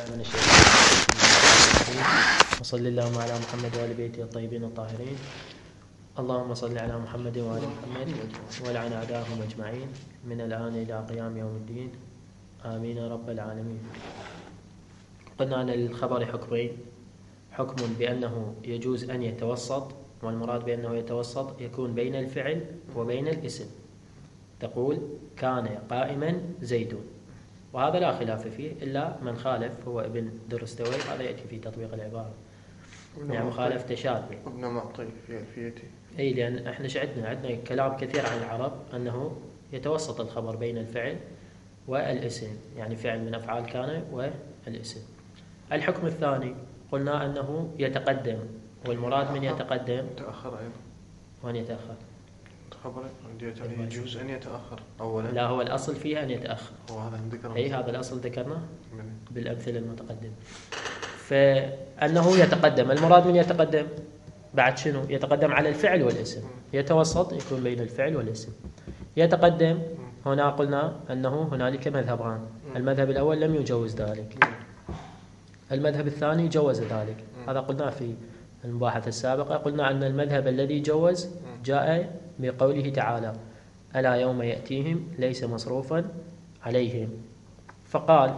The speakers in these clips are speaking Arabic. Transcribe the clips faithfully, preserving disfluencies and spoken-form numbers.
من الشيطان وصلى اللهم على محمد وآل بيته الطيبين الطاهرين. اللهم صل على محمد وآل محمد ولعن أعداءهم أجمعين من الآن إلى قيام يوم الدين، آمين يا رب العالمين. قلنا أن للخبر حكمين: حكم بأنه يجوز أن يتوسط، والمراد بأنه يتوسط يكون بين الفعل وبين الاسم. تقول كان قائما زيد، وهذا لا خلاف فيه إلا من خالف هو ابن درستوي، هذا يأتي في تطبيق العبارة، يعني مخالفة شاذة. ابن معطي في ألفيته. أي لأن احنا عندنا عندنا كلام كثير عن العرب أنه يتوسط الخبر بين الفعل والاسم، يعني فعل من أفعال كان والاسم. الحكم الثاني قلنا أنه يتقدم، والمراد من يتقدم تأخر أيضا. وأن يتأخر خبر يجوز أن يتأخر أولا. لا، هو الأصل فيها أن يتأخر. وهذا ذكر. أي هذا الأصل ذكرنا بالأمثلة المتقدمة. فأنه يتقدم، المراد من يتقدم بعد شنو؟ يتقدم على الفعل والاسم. يتوسط يكون بين الفعل والاسم. يتقدم هنا قلنا أنه هنالك مذهبان، المذهب الأول لم يجوز ذلك، المذهب الثاني جوز ذلك. هذا قلنا في المباحث السابقة، قلنا أن المذهب الذي جوز جاء بقوله تعالى: ألا يوم يأتيهم ليس مصروفا عليهم. فقال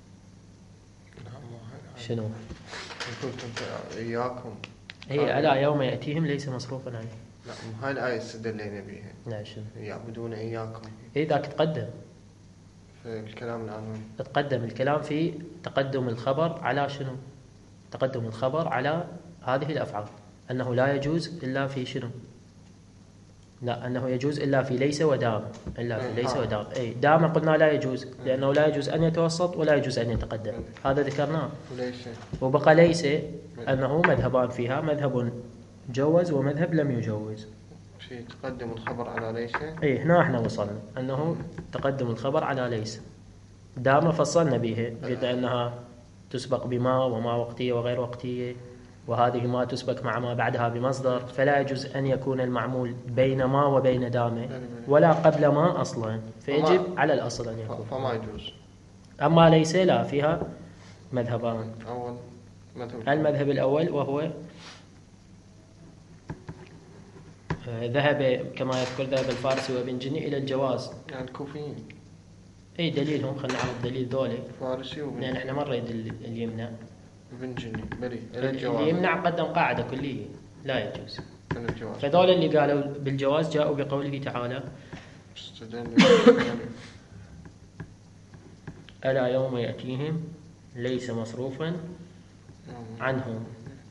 شنو؟ قلت إياكم. هي ألا يوم يأتيهم ليس مصروفا عليهم. لا، هاي الآية استدلينا بها. لا، شنو؟ يعبدون إياكم. إيه ذاك تقدم في الكلام العنوان. تقدم الكلام في تقدم الخبر على شنو؟ تقدم الخبر على هذه الأفعال، أنه لا يجوز إلا في شنو؟ لا، أنه يجوز إلا في ليس ودام، إلا في ليس ودام. أي دام قلنا لا يجوز، لأنه لا يجوز أن يتوسط ولا يجوز أن يتقدم، هذا ذكرناه. وليس وبقى ليس أنه مذهبان فيها، مذهب جوز ومذهب لم يجوز. في تقدم الخبر على ليس. أي هنا احنا وصلنا أنه تقدم الخبر على ليس. دام فصلنا به، قلنا أنها تسبق بما وما وقتية وغير وقتية، وهذه ما تسبق مع ما بعدها بمصدر، فلا يجوز أن يكون المعمول بين ما وبين دام ولا قبل ما أصلا، فيجب على الأصل أن يكون، فما يجوز. أما ليس لا، فيها مذهبان. أول مذهب المذهب الأول وهو ذهب كما يذكر ذهب الفارسي وابن جني إلى الجواز. يعني الكوفيين. أي دليلهم، خلينا نعرف دليل ذولي. فارسي وابن. لأن احنا مرة اللي يمنع. ابن جني بري. اللي يمنع قدم قاعدة كلية لا يجوز. الجواز. فذول اللي قالوا بالجواز جاءوا بقوله تعالى: ألا يوم يأتيهم ليس مصروفا عنهم.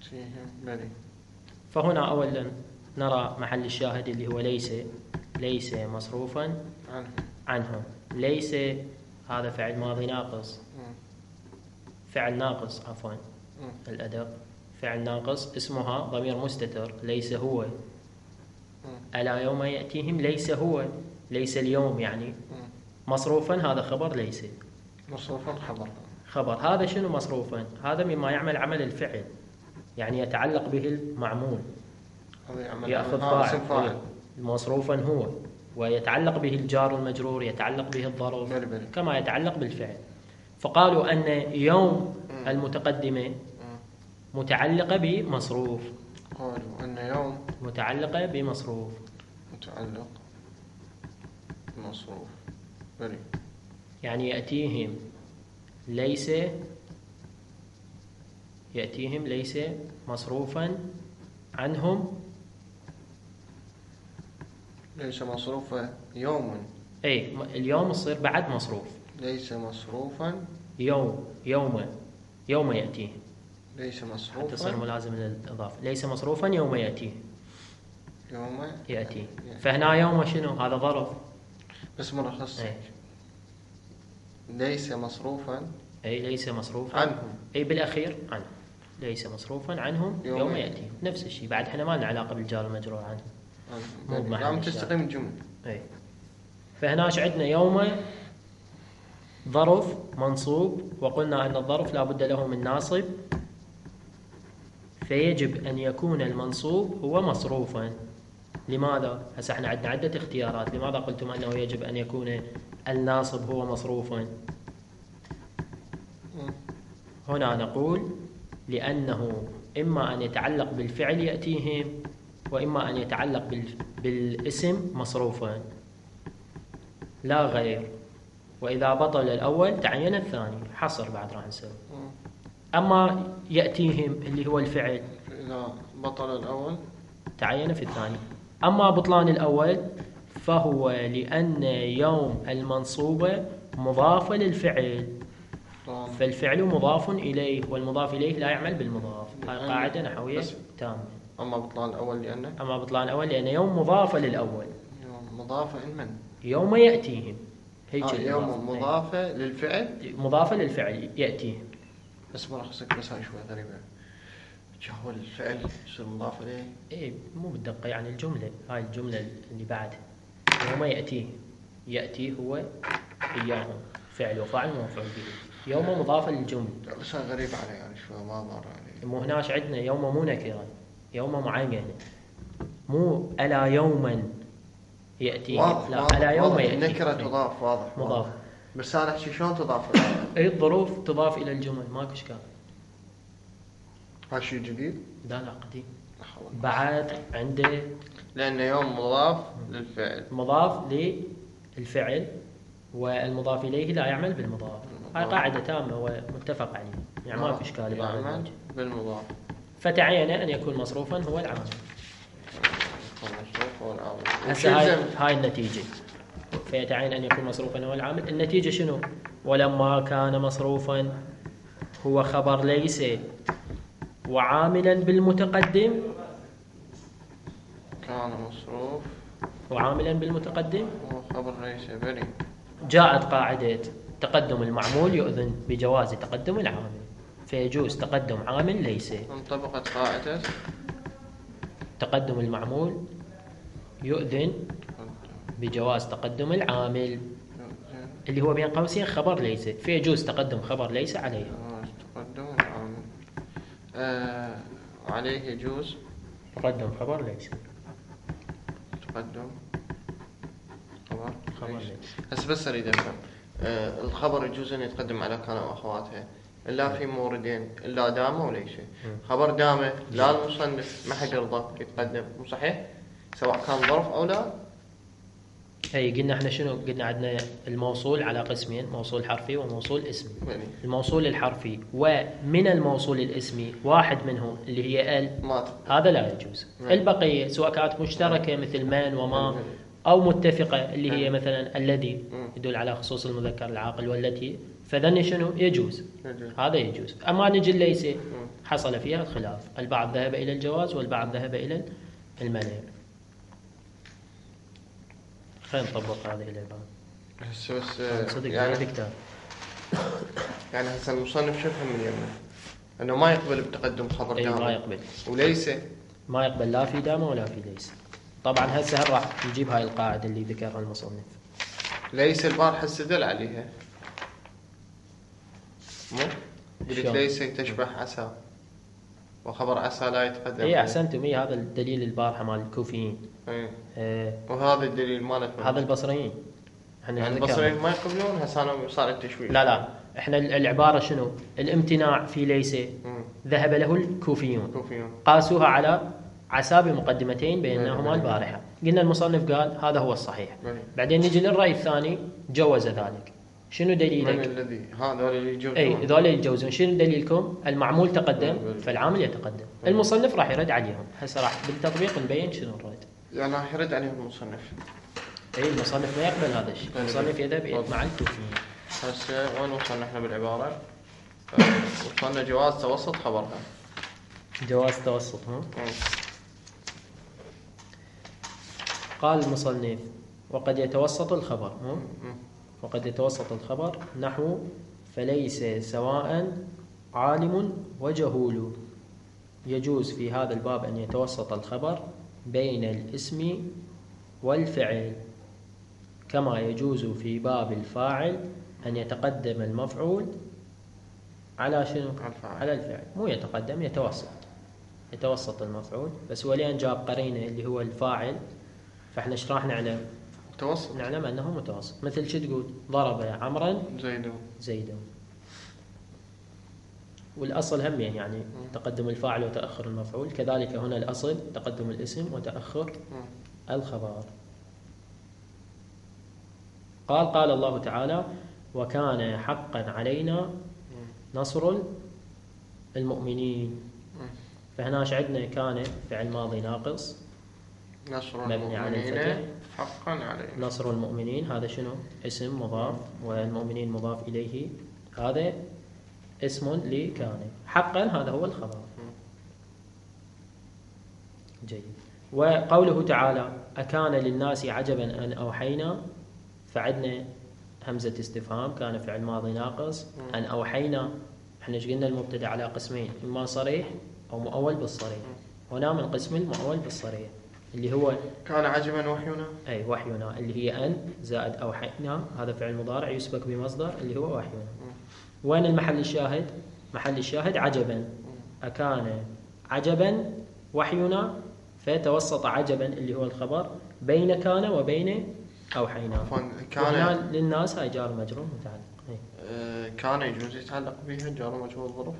فهنا أولا نرى محل الشاهد اللي هو ليس ليس مصروفا عنهم. ليس هذا فعل ماضي ناقص، فعل ناقص عفوا الأدب، فعل ناقص اسمها ضمير مستتر، ليس هو. ألا يوم يأتيهم ليس هو، ليس اليوم يعني. مصروفا هذا خبر ليس. مصروفا خبر. خبر هذا شنو مصروفا؟ هذا مما يعمل عمل الفعل، يعني يتعلق به المعمول، يأخذ فاعل. مصروفا هو، ويتعلق به الجار المجرور، يتعلق به الظرف كما يتعلق بالفعل. فقالوا أن يوم المتقدمة متعلقة بمصروف. قالوا أن يوم متعلقة بمصروف. متعلق بمصروف. بري. يعني يأتيهم ليس يأتيهم ليس مصروفا عنهم. ليس مصروفا يوم. أي اليوم يصير بعد مصروف. ليس مصروفا يوم يوم يوم يأتيه. ليس مصروفا تصير ملازم للإضافة. ليس مصروفا يوم يأتيه. يوم يأتي. فهنا يوم شنو؟ هذا ظرف. بس مرخص. أي. ليس مصروفا. أي ليس مصروفا عنهم. أي بالأخير عنهم. ليس مصروفا عنهم يوم, يوم يأتي. نفس الشيء، بعد احنا ما لنا علاقة بالجار المجرور عنهم. مو بمحل تستقيم الجملة. أي. فهناش عندنا يوم ظرف منصوب، وقلنا أن الظرف لا بد له من ناصب، فيجب أن يكون المنصوب هو مصروفا. لماذا؟ هسه احنا عندنا عدة اختيارات. لماذا قلتم أنه يجب أن يكون الناصب هو مصروفا؟ هنا نقول لأنه إما أن يتعلق بالفعل يأتيهم، وإما أن يتعلق بالاسم مصروفا لا غير. وإذا بطل الأول تعين الثاني، حصر بعد راح نسوي. أما يأتيهم اللي هو الفعل، إذا بطل الأول تعين في الثاني. أما بطلان الأول فهو لأن يوم المنصوبة مضافة للفعل، فالفعل مضاف إليه، والمضاف إليه لا يعمل بالمضاف. هاي قاعدة نحوية تامة. أما بطلان الأول لأنه أما بطلان الأول لأن يوم مضافة للأول، يوم مضافة لمن؟ يوم يأتيهم. هيك آه يوم مضافة للفعل، مضافة للفعل يأتيهم. بس مرخصك بس هاي شوي غريبة، هو الفعل يصير مضاف إليه؟ إيه مو بالدقة، يعني الجملة هاي الجملة اللي بعدها يوم يأتيه، يأتي هو إياهم فعل وفاعل ومفعول به، يوم مضافة للجملة. بس غريب علي يعني شوي، ما مر علي. مو هناش عندنا يوم مو نكرة، يوم معينة، مو ألا يوما يأتي، لا ألا يوم يأتي. النكرة تضاف، واضح مضاف. بس أنا أحكي شلون تضاف؟ أي الظروف تضاف إلى الجمل، ماكو إشكال. هذا شيء جديد؟ لا لا قديم. بعد عنده لأن يوم مضاف للفعل، مضاف للفعل، والمضاف إليه لا يعمل بالمضاف. هاي قاعدة تامة ومتفق عليه، يعني ما في إشكال. يعمل بالمضاف، فتعين أن يكون مصروفا هو العامل. مصروف هو العامل. هسه هاي, هاي النتيجة، فيتعين أن يكون مصروفا هو العامل. النتيجة شنو؟ ولما كان مصروفا هو خبر ليس وعاملا بالمتقدم، كان مصروف وعاملا بالمتقدم وخبر ليس بلي. جاءت قاعدة تقدم المعمول يؤذن بجواز تقدم العامل، فيجوز تقدم عامل ليس. انطبقت قاعدة تقدم المعمول يؤذن بجواز تقدم العامل اللي هو بين قوسين خبر ليس، فيجوز تقدم خبر ليس عليه. تقدم العامل آه عليه يجوز تقدم خبر ليس. تقدم خبر خبر ليس. ليس. هسه بس اريد افهم، آه الخبر يجوز ان يتقدم على كان واخواتها الا في موردين، الا دامه وليس. خبر دامه لا المصنف ما حد يرضى يتقدم، مو صحيح؟ سواء كان ظرف او لا. اي قلنا احنا شنو قلنا؟ عندنا الموصول على قسمين، موصول حرفي وموصول اسمي. يعني. الموصول الحرفي ومن الموصول الاسمي واحد منهم اللي هي ال، هذا لا يجوز. يعني. البقيه سواء كانت مشتركه مثل من وما، او متفقه اللي هي مثلا الذي يدل على خصوص المذكر العاقل والتي، فذن شنو يجوز. يجوز. هذا يجوز. اما نجي ليس حصل فيها الخلاف، البعض ذهب الى الجواز والبعض ذهب الى المنع. خلينا نطبق هذه العبارة. بس بس صدق يعني كتاب. يعني هسه المصنف شفهم من يمه انه ما يقبل بتقدم خبر أي دامه. ما يقبل. وليس ما يقبل لا في دامه ولا في ليس. طبعا هسه هل راح نجيب هاي القاعدة اللي ذكرها المصنف. ليس البارحة استدل عليها. مو؟ قلت ليس تشبه عسى، وخبر عسى لا يتقدم. اي احسنتم. اي هذا الدليل البارحة مال الكوفيين. ايه. اه. وهذا الدليل مالك هذا البصريين. احنا يعني البصريين ما يقبلون. هسه انا صار التشويه. لا لا احنا العبارة شنو؟ الامتناع في ليس ذهب له الكوفيون. الكوفيون قاسوها على عسى بمقدمتين بينهما البارحة. قلنا المصنف قال هذا هو الصحيح. مم. بعدين نجي للرأي الثاني جوز ذلك. شنو دليلك؟ من الذي هذول اللي يجوزون؟ اي هذول اللي يجوزون. شنو دليلكم؟ المعمول تقدم فالعامل يتقدم. مم. المصنف راح يرد عليهم. هسه راح بالتطبيق نبين شنو الرد. يعني راح يرد عليهم المصنف. اي المصنف ما يقبل هذا الشيء. المصنف يذهب مع الكوفيين. هسه وين وصلنا احنا بالعبارة؟ وصلنا جواز توسط خبرها. جواز توسط. ها. قال المصنف وقد يتوسط الخبر. ها. وقد يتوسط الخبر نحو فليس سواء عالم وجهول. يجوز في هذا الباب أن يتوسط الخبر بين الاسم والفعل، كما يجوز في باب الفاعل أن يتقدم المفعول على شنو؟ على الفعل. مو يتقدم، يتوسط. يتوسط المفعول. بس ولين جاب قرينة اللي هو الفاعل، فاحنا ايش راح نعلم؟ متوسط. نعلم أنه متوسط. مثل شو تقول؟ ضرب عمرا زيد زيد. والأصل هم يعني تقدم الفاعل وتأخر المفعول، كذلك هنا الأصل تقدم الاسم وتأخر الخبر. قال قال الله تعالى وكان حقا علينا نصر المؤمنين. فهنا ايش عندنا؟ كان فعل ماضي ناقص نصر مبني على الفتح. المؤمنين حقا علينا. نصر المؤمنين هذا شنو؟ اسم مضاف، والمؤمنين مضاف إليه، هذا اسم لكان. حقا هذا هو الخبر. جيد. وقوله تعالى أكان للناس عجبا أن أوحينا، فعدنا همزة استفهام، كان فعل ماضي ناقص. أن أوحينا احنا ايش قلنا؟ المبتدا على قسمين، إما صريح أو مؤول بالصريح. هنا من قسم المؤول بالصريح اللي هو كان عجبا وحينا. أي وحينا اللي هي أن زائد أوحينا، هذا فعل مضارع يسبق بمصدر اللي هو وحينا. وين المحل الشاهد؟ محل الشاهد عجبا. أكان عجبا وحينا، فتوسط عجبا اللي هو الخبر بين كان وبين أوحينا. كان للناس هاي جار مجرور متعلق. أه كان يجوز يتعلق بها جار مجرور ظرف.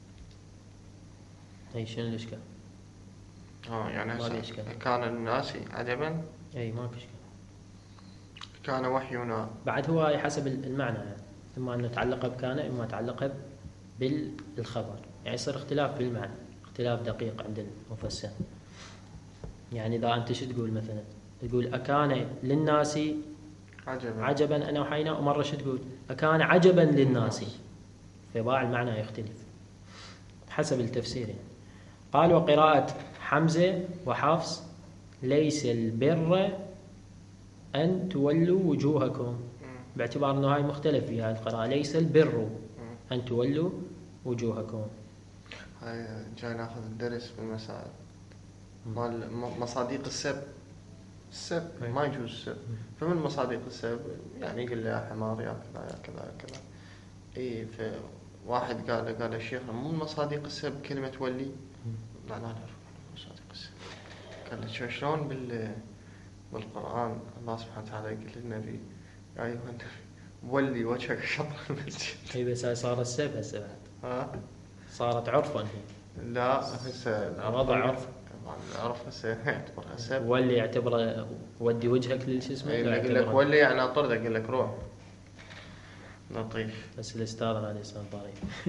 أي شنو الإشكال؟ اه يعني كان الناس عجبا. أي ما في إشكال. كان وحينا بعد هو حسب المعنى يعني. إما أنه تعلق بكان إما تعلق بالخبر، يعني يصير اختلاف بالمعنى، اختلاف دقيق عند المفسر. يعني إذا أنت شو تقول مثلا؟ تقول أكان للناس عجبا, عجبا أن أوحينا، ومرة شو تقول؟ أكان عجبا للناس، فباع المعنى يختلف حسب التفسير يعني. قال وقراءة حمزة وحفص ليس البر أن تولوا وجوهكم، باعتبار أنه هاي مختلف فيها القراءة. ليس البر أن تولوا وجوهكم. هاي جاي ناخذ الدرس بالمسائل مال مصاديق السب. السب ما يجوز السب. فمن مصاديق السب يعني يقول لي يا حمار يا كذا يا كذا يا كذا. اي فواحد قال قال الشيخ مو من مصاديق السب كلمة ولي. لا لا نعرف مصاديق السب. قال لي شلون بال بالقرآن الله سبحانه وتعالى يقول للنبي يا أيها النبي ولي وجهك شطر المسجد. اي بس هاي صار السب هسه بعد. ها صارت عرفا هي. لا هسه وضع عرف. عرف هسه يعتبرها سب. ولي يعتبره ودي وجهك للش اسمه. يقول لك ولي يعني اطرد، اقول لك روح. لطيف. بس الاستاذ هذا انسان طريف.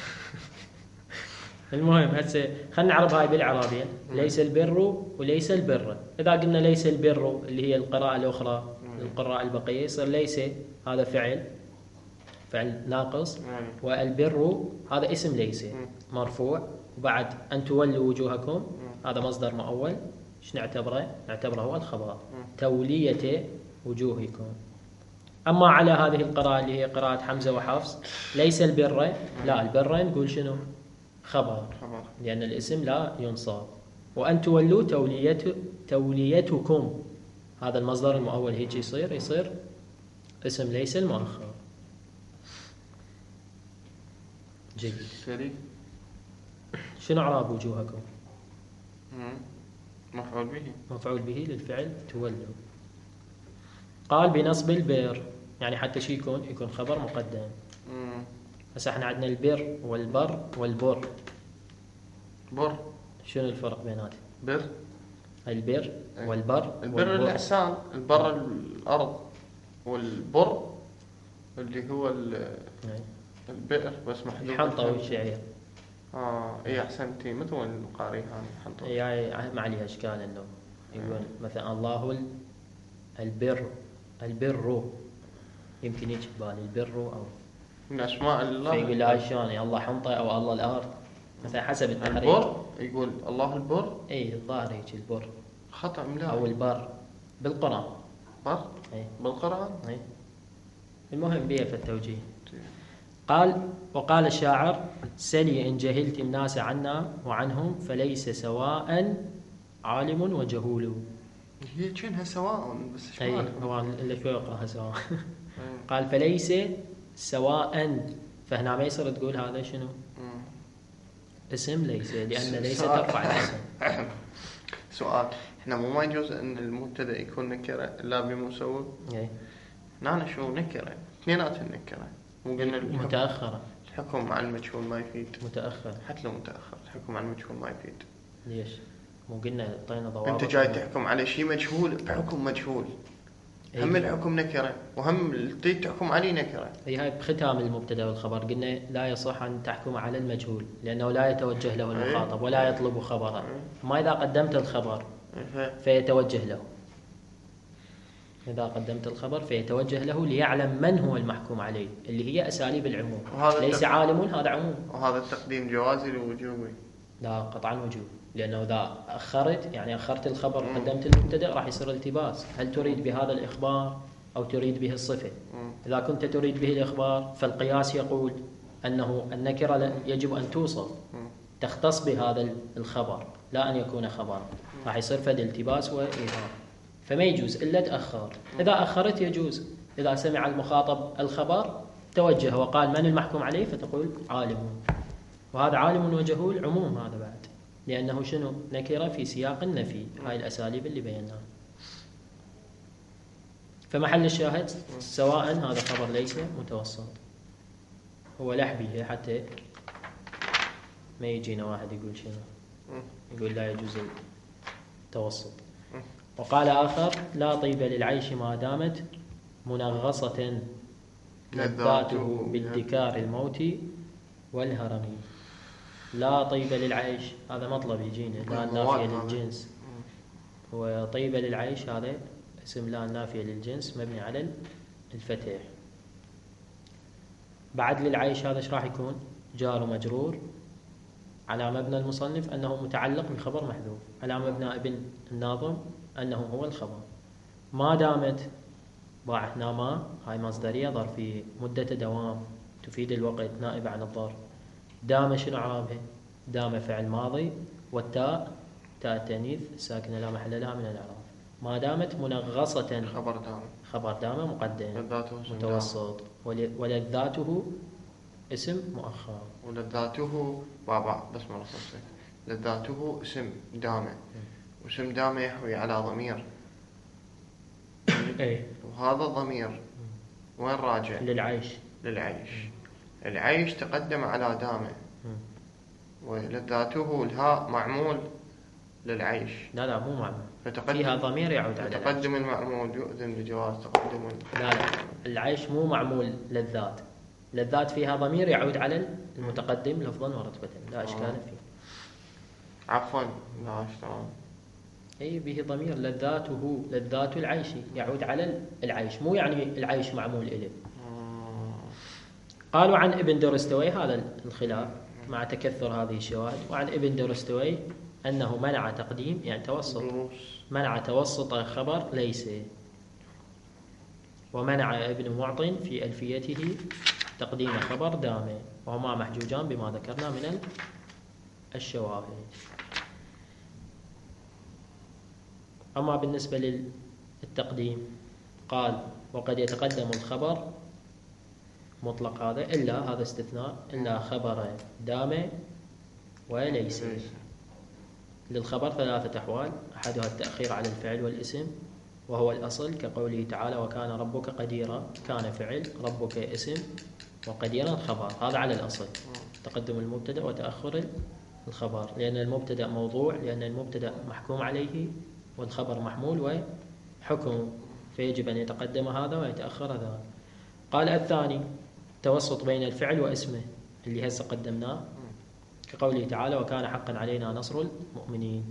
المهم هسه خلينا نعرف هاي بالعربية. ليس البر وليس البر. إذا قلنا ليس البر اللي هي القراءة الأخرى القراء البقية يصير ليس هذا فعل فعل ناقص، والبر هذا اسم ليس مرفوع، وبعد أن تولوا وجوهكم هذا مصدر مؤول. ايش نعتبره؟ نعتبره هو الخبر تولية وجوهكم. أما على هذه القراءة اللي هي قراءة حمزة وحفص ليس البر، لا البر نقول شنو؟ خبر، لأن الاسم لا ينصاب. وأن تولوا تولية توليتكم هذا المصدر المؤول هيك يصير يصير اسم ليس المؤخر. جيد. شنو اعراب وجوهكم؟ مفعول به. مفعول به للفعل تولوا. قال بنصب البر، يعني حتى شي يكون يكون خبر مقدم. هسه احنا عندنا البر والبر والبر. بر شنو الفرق بيناتهم؟ بر البر والبر. البر الإحسان، البر الأرض، والبر اللي هو البئر بس محذوف. الحنطة والشعير. اه اي احسنتي مثل القاري هذا الحنطة. اي ما عليها اشكال انه يقول مثلا الله البر البر يمكن يجي ببالي البر او من اسماء الله. فيقول لا شلون الله حنطة او الله الارض مثلا حسب التحريف. البر يقول الله البر. اي الظاهر هيك البر خطأ ملاحظ. او البر بالقرآن. بر اي بالقرآن. اي المهم بيه في التوجيه. قال وقال الشاعر سلي إن جهلت الناس عنا وعنهم فليس سواء عالم وجهول. هي كأنها سواء بس ايش اي هو اللي فوقها سواء. قال فليس سواء، فهنا ما يصير تقول هذا شنو اسم ليس، لأن ليس ترفع الاسم. سؤال، احنا مو ما يجوز ان المبتدا يكون نكره الا بمسوغ. اي هنا شو نكره اثنينات النكره مو قلنا متاخره. حكم على المجهول ما يفيد. متأخر. حتى لو متأخر حكم على المجهول ما يفيد. ليش؟ مو قلنا طينا ضوابط؟ انت جاي تحكم على شيء مجهول بحكم مجهول. هم الحكم نكرة وهم التي تحكم عليه نكرة. هي هاي بختام المبتدأ والخبر قلنا لا يصح أن تحكم على المجهول لأنه لا يتوجه له المخاطب ولا يطلب خبرا. ما إذا قدمت الخبر فيتوجه له. إذا قدمت الخبر فيتوجه له ليعلم من هو المحكوم عليه اللي هي أساليب العموم. ليس عالم هذا عموم. وهذا التقديم جوازي ووجوبي؟ لا قطعا وجوب، لأنه إذا أخرت يعني أخرت الخبر وقدمت المبتدأ راح يصير التباس. هل تريد بهذا الإخبار أو تريد به الصفة؟ إذا كنت تريد به الإخبار فالقياس يقول أنه النكرة يجب أن توصف تختص بهذا الخبر لا أن يكون خبرا. راح يصير فد التباس وإيهام، فما يجوز إلا تأخر. إذا أخرت يجوز. إذا سمع المخاطب الخبر توجه وقال من المحكوم عليه فتقول عالم. وهذا عالم وجهول عموم هذا بعد، لأنه شنو؟ نكرة في سياق النفي. هاي الأساليب اللي بيناها. فمحل الشاهد سواء هذا خبر ليس متوسط هو لحبي حتى ما يجينا واحد يقول شنو، يقول لا يجوز التوسط. وقال آخر لا طيب للعيش ما دامت منغصة لذاته بالذكار الموت والهرم. لا طيب للعيش هذا مطلب يجينا، لا نافية للجنس. وطيب للعيش هذا اسم لا نافية للجنس مبني على الفتح. بعد للعيش هذا ايش راح يكون؟ جار ومجرور على مبنى المصنف أنه متعلق بخبر محذوف، على مبنى ابن الناظم أنه هو الخبر. ما دامت ضاعتنا ما هاي مصدرية ظرفية مدة دوام تفيد الوقت نائبة عن الظرف. دام شنو عرابها؟ دام فعل ماضي والتاء تاء التأنيث ساكنة لا محل لها من الإعراب. ما دامت منغصة خبر دام خبر دام مقدم متوسط ولذاته اسم مؤخر. ولذاته بابا بس مرة صوصي لذاته اسم دامة واسم دامة يحوي على ضمير ايه وهذا الضمير وين راجع؟ للعيش. للعيش. العيش تقدم على دامة ولذاته الهاء معمول للعيش. لا لا مو معمول، فيها ضمير يعود على تقدم المعمول يؤذن لجواز تقدم. لا لا العيش مو معمول للذات، للذات فيها ضمير يعود على المتقدم لفظا ورتبة لا إشكال فيه. عفوا لا اشتغل أي به ضمير لذاته لذات العيش يعود على العيش، مو يعني العيش معمول إليه. قالوا عن ابن درستوي هذا الخلاف مع تكثر هذه الشواهد. وعن ابن درستوي أنه منع تقديم يعني توسط، منع توسط الخبر ليس. ومنع ابن معطٍ في ألفيته تقديم خبر دامه، وهما محجوجان بما ذكرنا من الشواهد. أما بالنسبة للتقديم قال وقد يتقدم الخبر مطلق هذا إلا هذا استثناء إلا خبر دام وليس. للخبر ثلاثة أحوال، أحدها التأخير على الفعل والاسم وهو الأصل كقوله تعالى وكان ربك قديرا. كان فعل ربك اسم وقديرا خبر، هذا على الأصل تقدم المبتدأ وتأخر الخبر، لأن المبتدأ موضوع، لأن المبتدأ محكوم عليه والخبر محمول وحكم، فيجب أن يتقدم هذا ويتأخر هذا. قال الثاني توسط بين الفعل واسمه اللي هسه قدمناه كقوله تعالى وكان حقا علينا نصر المؤمنين.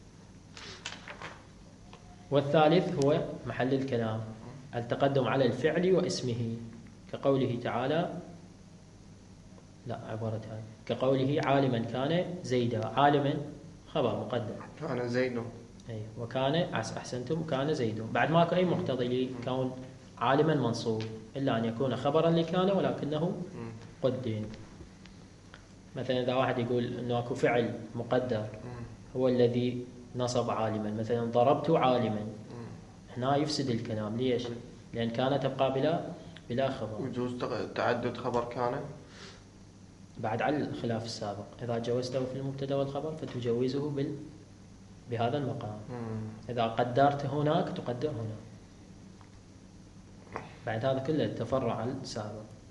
والثالث هو محل الكلام التقدم على الفعل واسمه كقوله تعالى لا عبارة هاي كقوله عالما كان زيدا. عالما خبر مقدم كان زيد أي وكان أحسنتم كان زيد، بعد ماكو أي مقتضي لكون عالما منصوب إلا أن يكون خبرا لكان ولكنه قدم. مثلا إذا واحد يقول أنه أكو فعل مقدر هو الذي نصب عالما، مثلا ضربت عالما، هنا يفسد الكلام. ليش؟ لأن كان تبقى بلا بلا خبر. ويجوز تعدد خبر كان بعد على الخلاف السابق، إذا جوزته في المبتدا والخبر فتجوزه بال بهذا المقام. إذا قدرت هناك تقدر هنا. بعد هذا كله تفرع السابق.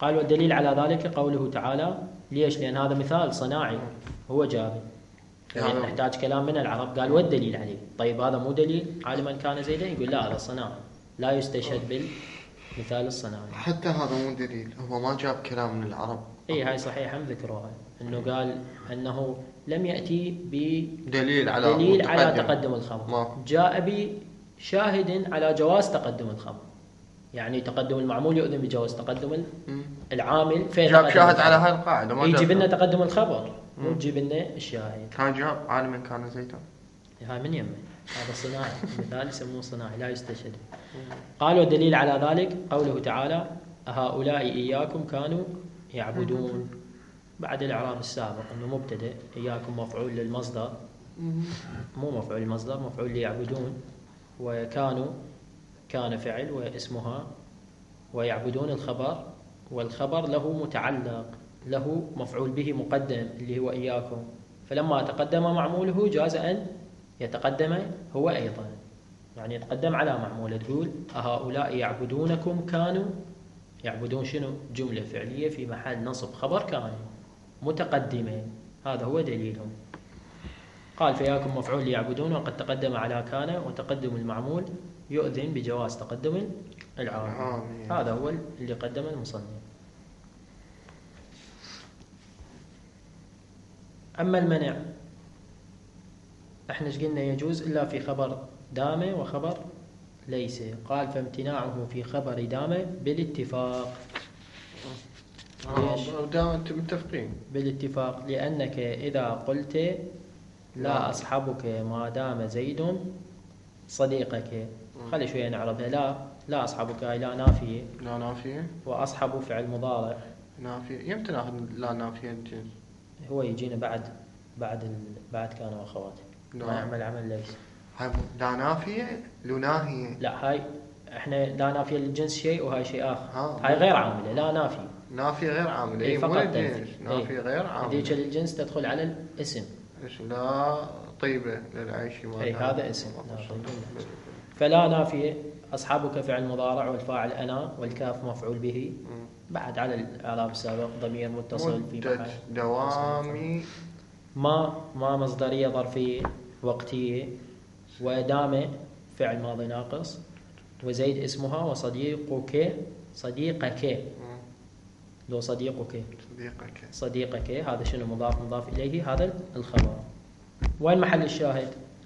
قال والدليل على ذلك قوله تعالى. ليش؟ لأن هذا مثال صناعي هو جابه، يعني نحتاج كلام من العرب. قال والدليل عليه. طيب هذا مو دليل عالما كان زيدا؟ يقول لا، هذا صناعي لا يستشهد بالمثال الصناعي. حتى هذا مو دليل، هو ما جاب كلام من العرب. اي هاي صحيح، هم ذكروها انه قال انه لم ياتي بدليل على دليل متقدم. على تقدم الخبر، ما. جاء بشاهد على جواز تقدم الخبر. يعني تقدم المعمول يؤذن بجواز تقدم العامل. فين جاب شاهد على هاي القاعده، ما يجيب لنا تقدم الخبر، مو تجيب لنا الشاهد. كان جاب عالما كان زيدا. هاي من يمه، هذا صناعي مثال يسموه صناعي لا يستشهد. قالوا الدليل على ذلك قوله تعالى هؤلاء إياكم كانوا يعبدون. بعد الإعراب السابق أنه مبتدأ إياكم مفعول للمصدر، مو مفعول للمصدر، مفعول ليعبدون، وكانوا كان فعل واسمها، ويعبدون الخبر، والخبر له متعلق، له مفعول به مقدم اللي هو إياكم، فلما تقدم معموله جاز أن يتقدم هو أيضا، يعني يتقدم على معموله. تقول هؤلاء يعبدونكم كانوا يعبدون شنو؟ جملة فعلية في محل نصب خبر كان متقدمة، هذا هو دليلهم. قال فياكم مفعول ليعبدون، وقد تقدم على كان، وتقدم المعمول يؤذن بجواز تقدم العامل. هذا هو اللي قدم المصنف. أما المنع احنا ايش قلنا؟ يجوز إلا في خبر دام وخبر ليس. قال فامتناعه في خبر دام بالاتفاق. ليش؟ دام انتم متفقين بالاتفاق، لأنك إذا قلت لا أصحبك ما دام زيد صديقك، خلي شوية نعرفها. لا لا أصحبك هاي لا نافية، لا نافية، وأصحب فعل مضارع نافية. يمتى ناخذ لا نافية الجنس؟ هو يجينا بعد بعد ال... بعد كان وأخواته، ما يعمل عمل ليس. هاي لا نافية لو ناهية. لا هاي احنا لا نافية للجنس شيء وهاي شيء آخر. ها. هاي غير عاملة، لا نافية. نافية غير عاملة. اي فقط الجنس نافية غير عاملة. هذيك للجنس تدخل على الاسم. ايش لا طيبة للعيش ما. اي هذا اسم لا طيبة. فلا نافية. أصحابك فعل مضارع والفاعل أنا والكاف مفعول به. م. بعد على الإعراب السابق ضمير متصل في محل دوامي. ما ما مصدرية ظرفية وقتية، ودام فعل ماضي ناقص، وزيد اسمها، وصديقك صديقك لو صديقك صديقك صديقك هذا شنو؟ مضاف مضاف إليه، هذا الخبر. وين محل الشاهد؟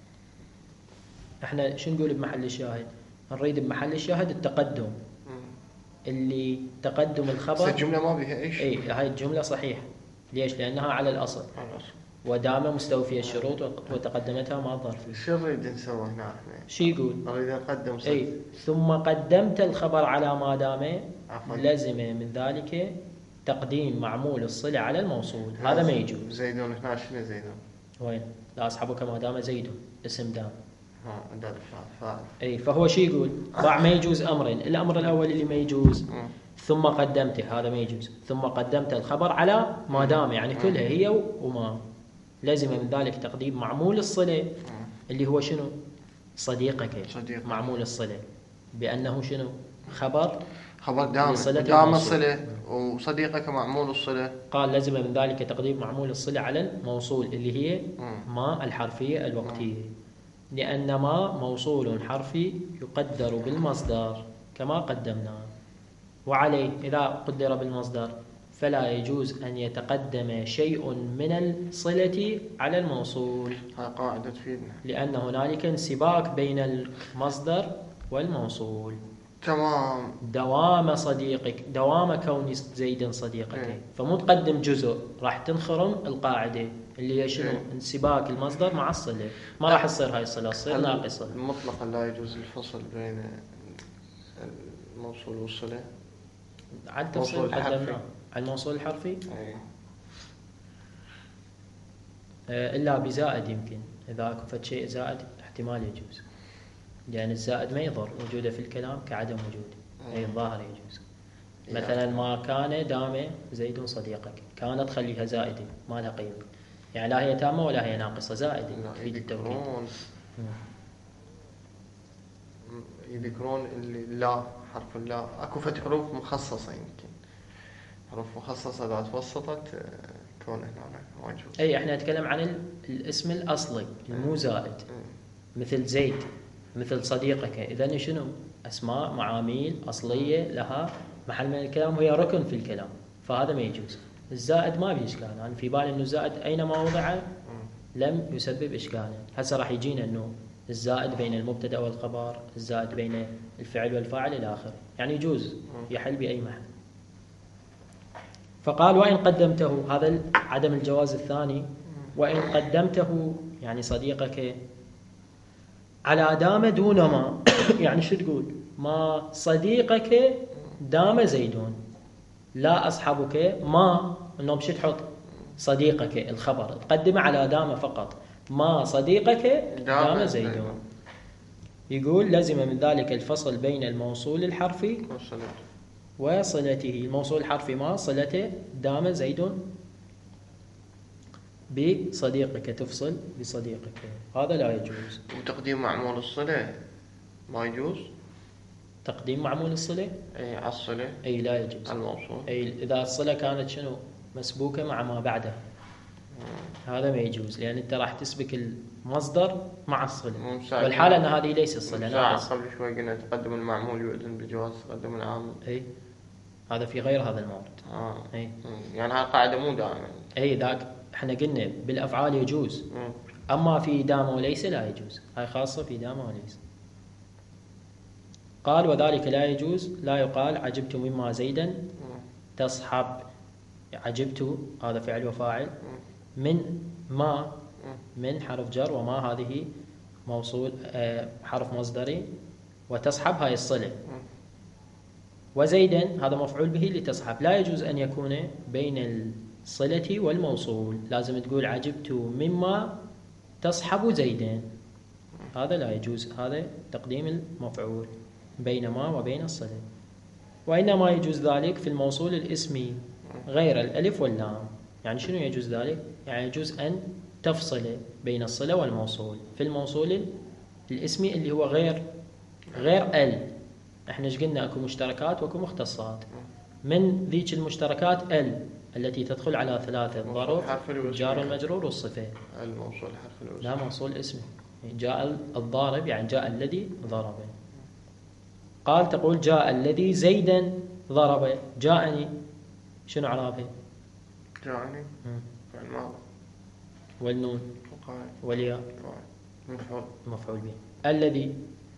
احنا شو نقول بمحل الشاهد؟ نريد بمحل الشاهد التقدم، اللي تقدم الخبر. الجملة ما بها ايش؟ اي هاي الجملة صحيح. ليش؟ لأنها على الأصل، على الأصل. ودام مستوفية الشروط وتقدمتها ما ظرفية. شو نريد نسوي هنا احنا؟ شو يقول؟ نريد نقدم صدق. اي ثم قدمت الخبر على ما دام، لزم من ذلك تقديم معمول الصلة على الموصول. هذا ما يجوز. زيدون هنا شنو زيدون؟ وين؟ لا أصحبك ما دام زيد اسم دام. ها ده فاعل. اي فهو شو يقول؟ ضع ما يجوز أمرين. الأمر الأول اللي ما يجوز م. ثم قدمته، هذا ما يجوز. ثم قدمت الخبر على ما دام، يعني كلها هي وما، لازم من ذلك تقديم معمول الصلة اللي هو شنو؟ صديقك صديق. معمول الصلة بأنه شنو؟ خبر خبر دام دام الصلة، وصديقك معمول الصلة. قال لازم من ذلك تقديم معمول الصلة على الموصول اللي هي ما الحرفية الوقتية، لأن ما موصول حرفي يقدر بالمصدر كما قدمنا. وعليه إذا قدر بالمصدر فلا يجوز أن يتقدم شيء من الصلة على الموصول. هاي قاعدة تفيدنا، لأن هنالك انسباق بين المصدر والموصول. تمام. دوام صديقك، دوام كون زيد صديقك. إيه؟ فمو تقدم جزء، راح تنخرم القاعدة اللي هي شنو؟ إيه؟ انسباق المصدر مع الصلة، ما راح تصير هاي الصلة، تصير ناقصة. مطلقا لا يجوز الفصل بين الموصول والصلة. على التفصيل قدمناه على الموصول الحرفي. أيه. إلا بزائد، يمكن إذا أكو فد شيء زائد احتمال يجوز، لأن يعني الزائد ما يضر وجوده في الكلام كعدم وجوده. أي الظاهر يجوز. مثلا ما كان دام زيد صديقك، كانت خليها زائدة ما لها قيمة، يعني لا هي تامة ولا هي ناقصة، زائدة في التوكيد. يذكرون اللي لا حرف لا اكو فد حروف مخصصة يمكن حروف مخصصة إذا توسطت كون هنا ما يجوز. أي إحنا نتكلم عن ال- الاسم الأصلي المو زائد، مثل زيد، مثل صديقك. إذن شنو؟ أسماء معاميل أصلية لها محل من الكلام وهي ركن في الكلام، فهذا ما يجوز. الزائد ما بإشكال، أنا يعني في بالي إنه الزائد أينما وضع لم يسبب إشكالا. هسه راح يجينا إنه الزائد بين المبتدأ والخبر، الزائد بين الفعل والفاعل إلى آخره، يعني يجوز يحل بأي محل. فقال وإن قدمته، هذا عدم الجواز الثاني، وإن قدمته يعني صديقك على دام دون ما يعني شو تقول؟ ما صديقك دام زيدون، لا أصحابك ما إنه بشو تحط صديقك الخبر تقدمه على دام فقط، ما صديقك دام زيدون. يقول لزم من ذلك الفصل بين الموصول الحرفي وصلته. الموصول الحرفي ما صلته دام زيد بصديقك، تفصل بصديقك، هذا لا يجوز. وتقديم معمول الصلة ما يجوز. تقديم معمول الصلة أي على الصلة أي لا يجوز. الموصول أي إذا الصلة كانت شنو مسبوكة مع ما بعده هذا ما يجوز، لأن أنت راح تسبك المصدر مع الصلة، والحالة أن هذه ليس الصلة. ساعة قبل شوي قلنا تقدم المعمول يؤذن بجواز تقدم العامل. أي هذا في غير هذا المورد. آه. أي يعني هاي القاعدة مو دائما. أي ذاك احنا قلنا بالأفعال يجوز، مم. أما في دام وليس لا يجوز، هاي خاصة في دام وليس. قال وذلك لا يجوز، لا يقال عجبت مما زيدا تصحب. عجبت هذا فعل وفاعل، من ما من حرف جر، وما هذه موصول حرف مصدري، وتصحب هاي الصلة، وزيدا هذا مفعول به لتصحب. لا يجوز أن يكون بين الصلة والموصول، لازم تقول عجبت مما تصحب زيدا، هذا لا يجوز، هذا تقديم المفعول بين ما وبين الصلة. وإنما يجوز ذلك في الموصول الاسمي غير الألف واللام. يعني شنو يجوز ذلك؟ يعني يجوز أن تفصل بين الصلة والموصول في الموصول الاسمي اللي هو غير غير ال. احنا ايش قلنا؟ اكو مشتركات واكو مختصات. من ذيك المشتركات ال التي تدخل على ثلاثة: الظرف، الجار المجرور، والصفة. الموصول حرف الوصل. لا، موصول اسمي. جاء الضارب يعني جاء الذي ضرب. قال تقول جاء الذي زيدا ضرب. جاءني شنو اعرابه؟ جاءني فعل ماضي، والنون والياء مفعول مفعول به. الذي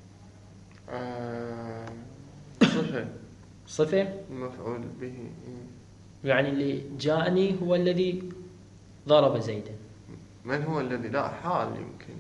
آه صفة صفة مفعول به. يعني اللي جاءني هو الذي ضرب زيدا. من هو الذي؟ لا، حال يمكن.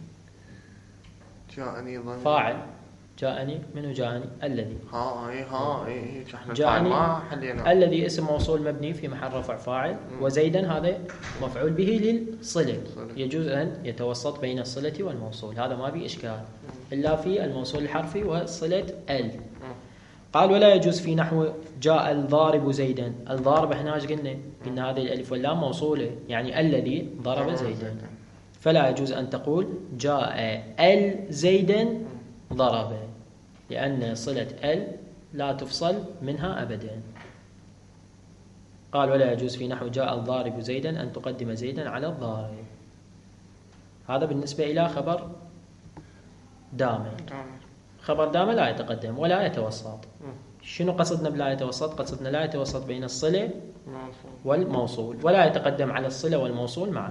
جاءني ضمير فاعل. جاءني منو؟ جاءني الذي. ها اي ها اي احنا جاءني ما حلينا. الذي اسم موصول مبني في محل رفع فاعل، وزيدا هذا مفعول به للصلة. يجوز أن يتوسط بين الصلة والموصول، هذا ما في إشكال إلا في الموصول الحرفي وصلة ال. قال ولا يجوز في نحو جاء الضارب زيدا. الضارب احنا ايش قلنا؟ قلنا هذه الالف واللام موصولة، يعني الذي ضرب زيدا، فلا يجوز أن تقول جاء ال زيدا ضرب، لأن صلة ال لا تفصل منها أبدا. قال ولا يجوز في نحو جاء الضارب زيدا أن تقدم زيدا على الضارب. هذا بالنسبة إلى خبر دام. خبر دام لا يتقدم ولا يتوسط. شنو قصدنا بلا يتوسط؟ قصدنا لا يتوسط بين الصلة والموصول، ولا يتقدم على الصلة والموصول معا.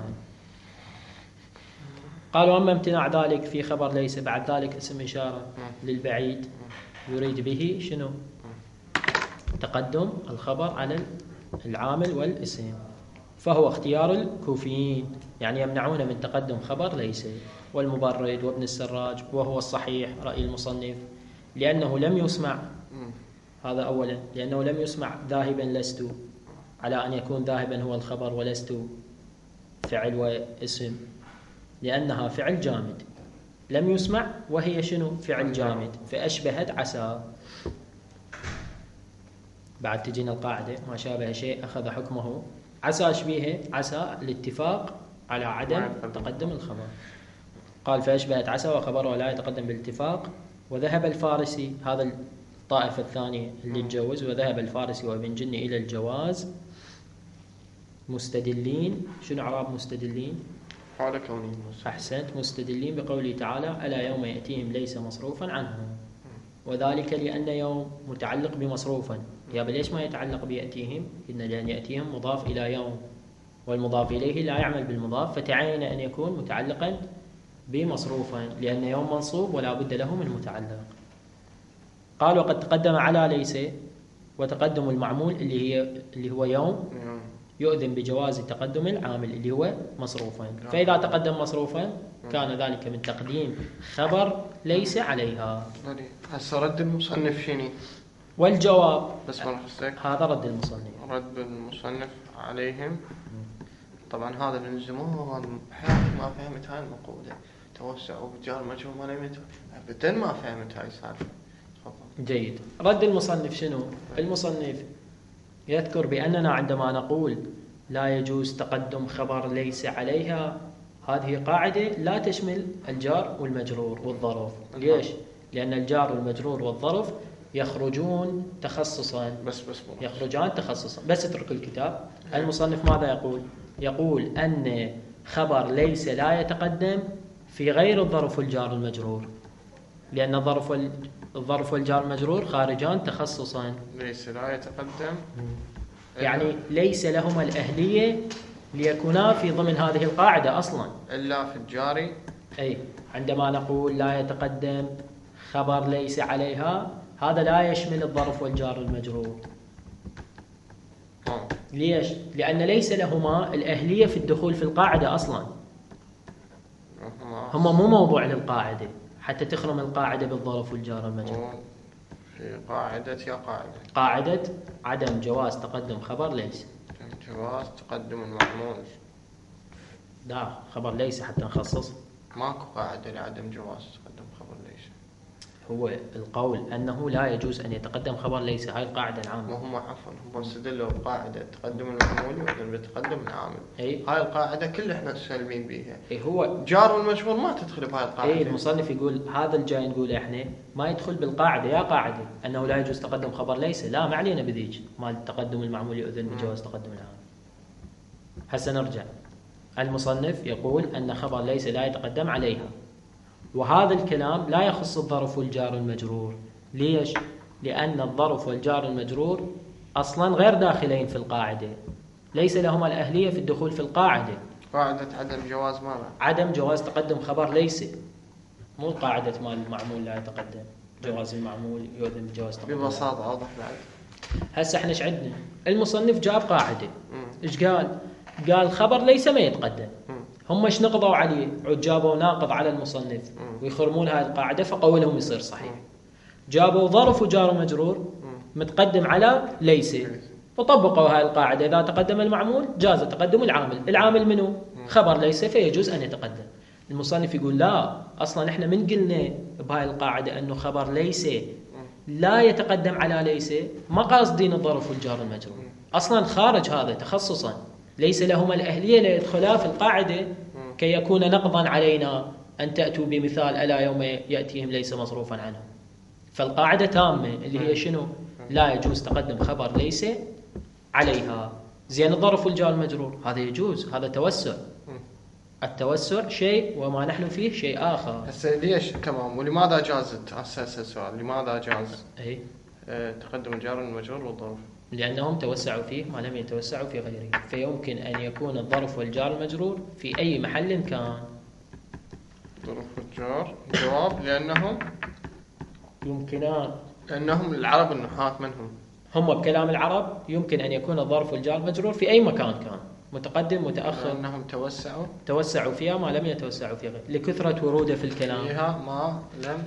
قالوا أما امتناع ذلك في خبر ليس، بعد ذلك اسم إشارة للبعيد يريد به شنو؟ تقدم الخبر على العامل والاسم، فهو اختيار الكوفيين، يعني يمنعون من تقدم خبر ليس، والمبرد وابن السراج، وهو الصحيح رأي المصنف، لأنه لم يسمع. هذا أولا، لأنه لم يسمع ذاهبا لست، على أن يكون ذاهبا هو الخبر ولست فعل واسم، لأنها فعل جامد. لم يسمع وهي شنو؟ فعل جامد، فأشبهت عسى. بعد تجينا القاعدة ما شابه شيء أخذ حكمه. عسى شبيهه، عسى الاتفاق على عدم تقدم الخبر. قال فأشبهت عسى وخبرها لا يتقدم بالاتفاق. وذهب الفارسي، هذا الطائفة الثانية اللي تجوز، وذهب الفارسي وابن جني إلى الجواز مستدلين. شنو إعراب مستدلين؟ حال كوني مستدل. أحسنت. مستدلين بقوله تعالى ألا يوم يأتيهم ليس مصروفا عنهم، وذلك لأن يوم متعلق بمصروفا. يا ليش ما يتعلق بيأتيهم؟ إن لأن يأتيهم مضاف إلى يوم، والمضاف إليه لا يعمل بالمضاف، فتعين أن يكون متعلقا بمصروفا، لأن يوم منصوب ولا بد له من متعلق. قال وقد تقدم على ليس، وتقدم المعمول اللي هي اللي هو يوم يؤذن بجواز تقدم العامل اللي هو مصروفا. فإذا تقدم مصروفا كان ذلك من تقديم خبر ليس عليها. هسه رد المصنف شنو؟ والجواب بس مرحبا. هذا رد المصنف. رد المصنف عليهم. طبعا هذا من زمان بحياتي ما فهمت هاي المقولة، توسع وبجار مجهول ما نمت ابدا، ما فهمت هاي السالفة. جيد. رد المصنف شنو؟ المصنف يذكر بأننا عندما نقول لا يجوز تقدم خبر ليس عليها، هذه قاعدة لا تشمل الجار والمجرور والظرف. ليش؟ لأن الجار والمجرور والظرف يخرجون تخصصا. بس بس يخرجان تخصصا. بس اترك الكتاب. المصنف ماذا يقول؟ يقول أن خبر ليس لا يتقدم في غير الظرف والجار والمجرور، لأن الظرف وال... الظرف والجار المجرور خارجان تخصصا. ليس لا يتقدم يعني ليس لهما الأهلية ليكونا في ضمن هذه القاعدة أصلا إلا في الجاري. أي عندما نقول لا يتقدم خبر ليس عليها، هذا لا يشمل الظرف والجار المجرور. أوه. ليش؟ لأن ليس لهما الأهلية في الدخول في القاعدة أصلا. هم مو موضوع للقاعدة حتى تخرم القاعدة بالظرف والجار المجرور. في قاعدة يا قاعدة قاعدة عدم جواز تقدم خبر ليس. جواز تقدم المعمول. لا خبر ليس حتى نخصص. ماكو قاعدة لعدم جواز تقدم خبر ليس. هو القول أنه لا يجوز أن يتقدم خبر ليس، هاي القاعدة العامة. وهم عفوا هم استدلوا بقاعدة تقدم المعمول يؤذن بتقدم العامل. أي. هاي القاعدة كل احنا سالمين بيها. أي هو جار والمجرور ما تدخل بهاي القاعدة. أي المصنف يقول هذا الجاي نقول احنا ما يدخل بالقاعدة. يا قاعدة أنه لا يجوز تقدم خبر ليس، لا ما علينا بذيك مال تقدم المعمول يؤذن بجواز تقدم العامل. هسه نرجع. المصنف يقول أن خبر ليس لا يتقدم عليها، وهذا الكلام لا يخص الظرف والجار المجرور. ليش؟ لأن الظرف والجار المجرور أصلا غير داخلين في القاعدة، ليس لهما الأهلية في الدخول في القاعدة. قاعدة عدم جواز ماذا؟ عدم جواز تقدم خبر ليس، مو قاعدة مال المعمول لا يتقدم، جواز المعمول يؤذن بجواز تقدم. ببساطة واضح بعد. هسه احنا ايش عندنا؟ المصنف جاب قاعدة. ايش قال؟ قال خبر ليس ما يتقدم. هم ايش نقضوا عليه؟ عود جابوا ناقض على المصنف ويخرمون هذه القاعدة، فقولهم يصير صحيح. جابوا ظرف وجار ومجرور متقدم على ليس، وطبقوا هذه القاعدة. إذا تقدم المعمول جاز تقدم العامل. العامل منه؟ خبر ليس، فيجوز أن يتقدم. المصنف يقول لا، أصلا احنا من قلنا بهاي القاعدة أنه خبر ليس لا يتقدم على ليس، ما قاصدين الظرف والجار المجرور، أصلا خارج هذا تخصصا، ليس لهما الأهلية ليدخلا في القاعدة كي يكون نقضا علينا أن تأتوا بمثال ألا يوم يأتيهم ليس مصروفا عنهم. فالقاعدة تامة اللي هي شنو؟ لا يجوز تقدم خبر ليس عليها. زين الظرف والجار المجرور هذا يجوز، هذا توسع. التوسع شيء وما نحن فيه شيء آخر. هسه ليش تمام؟ ولماذا جازت؟ هسه السؤال لماذا جاز؟ أي اه تقدم الجار المجرور والظرف؟ لأنهم توسعوا فيه ما لم يتوسعوا في غيره، فيمكن أن يكون الظرف والجار المجرور في أي محل كان. ظرف والجار جواب لأنهم يمكنان، لأنهم العرب النحاة منهم هم بكلام العرب يمكن أن يكون الظرف والجار المجرور في أي مكان كان، متقدم متأخر، لأنهم توسعوا توسعوا فيها ما لم يتوسعوا في غيره، لكثرة وروده في الكلام فيها ما لم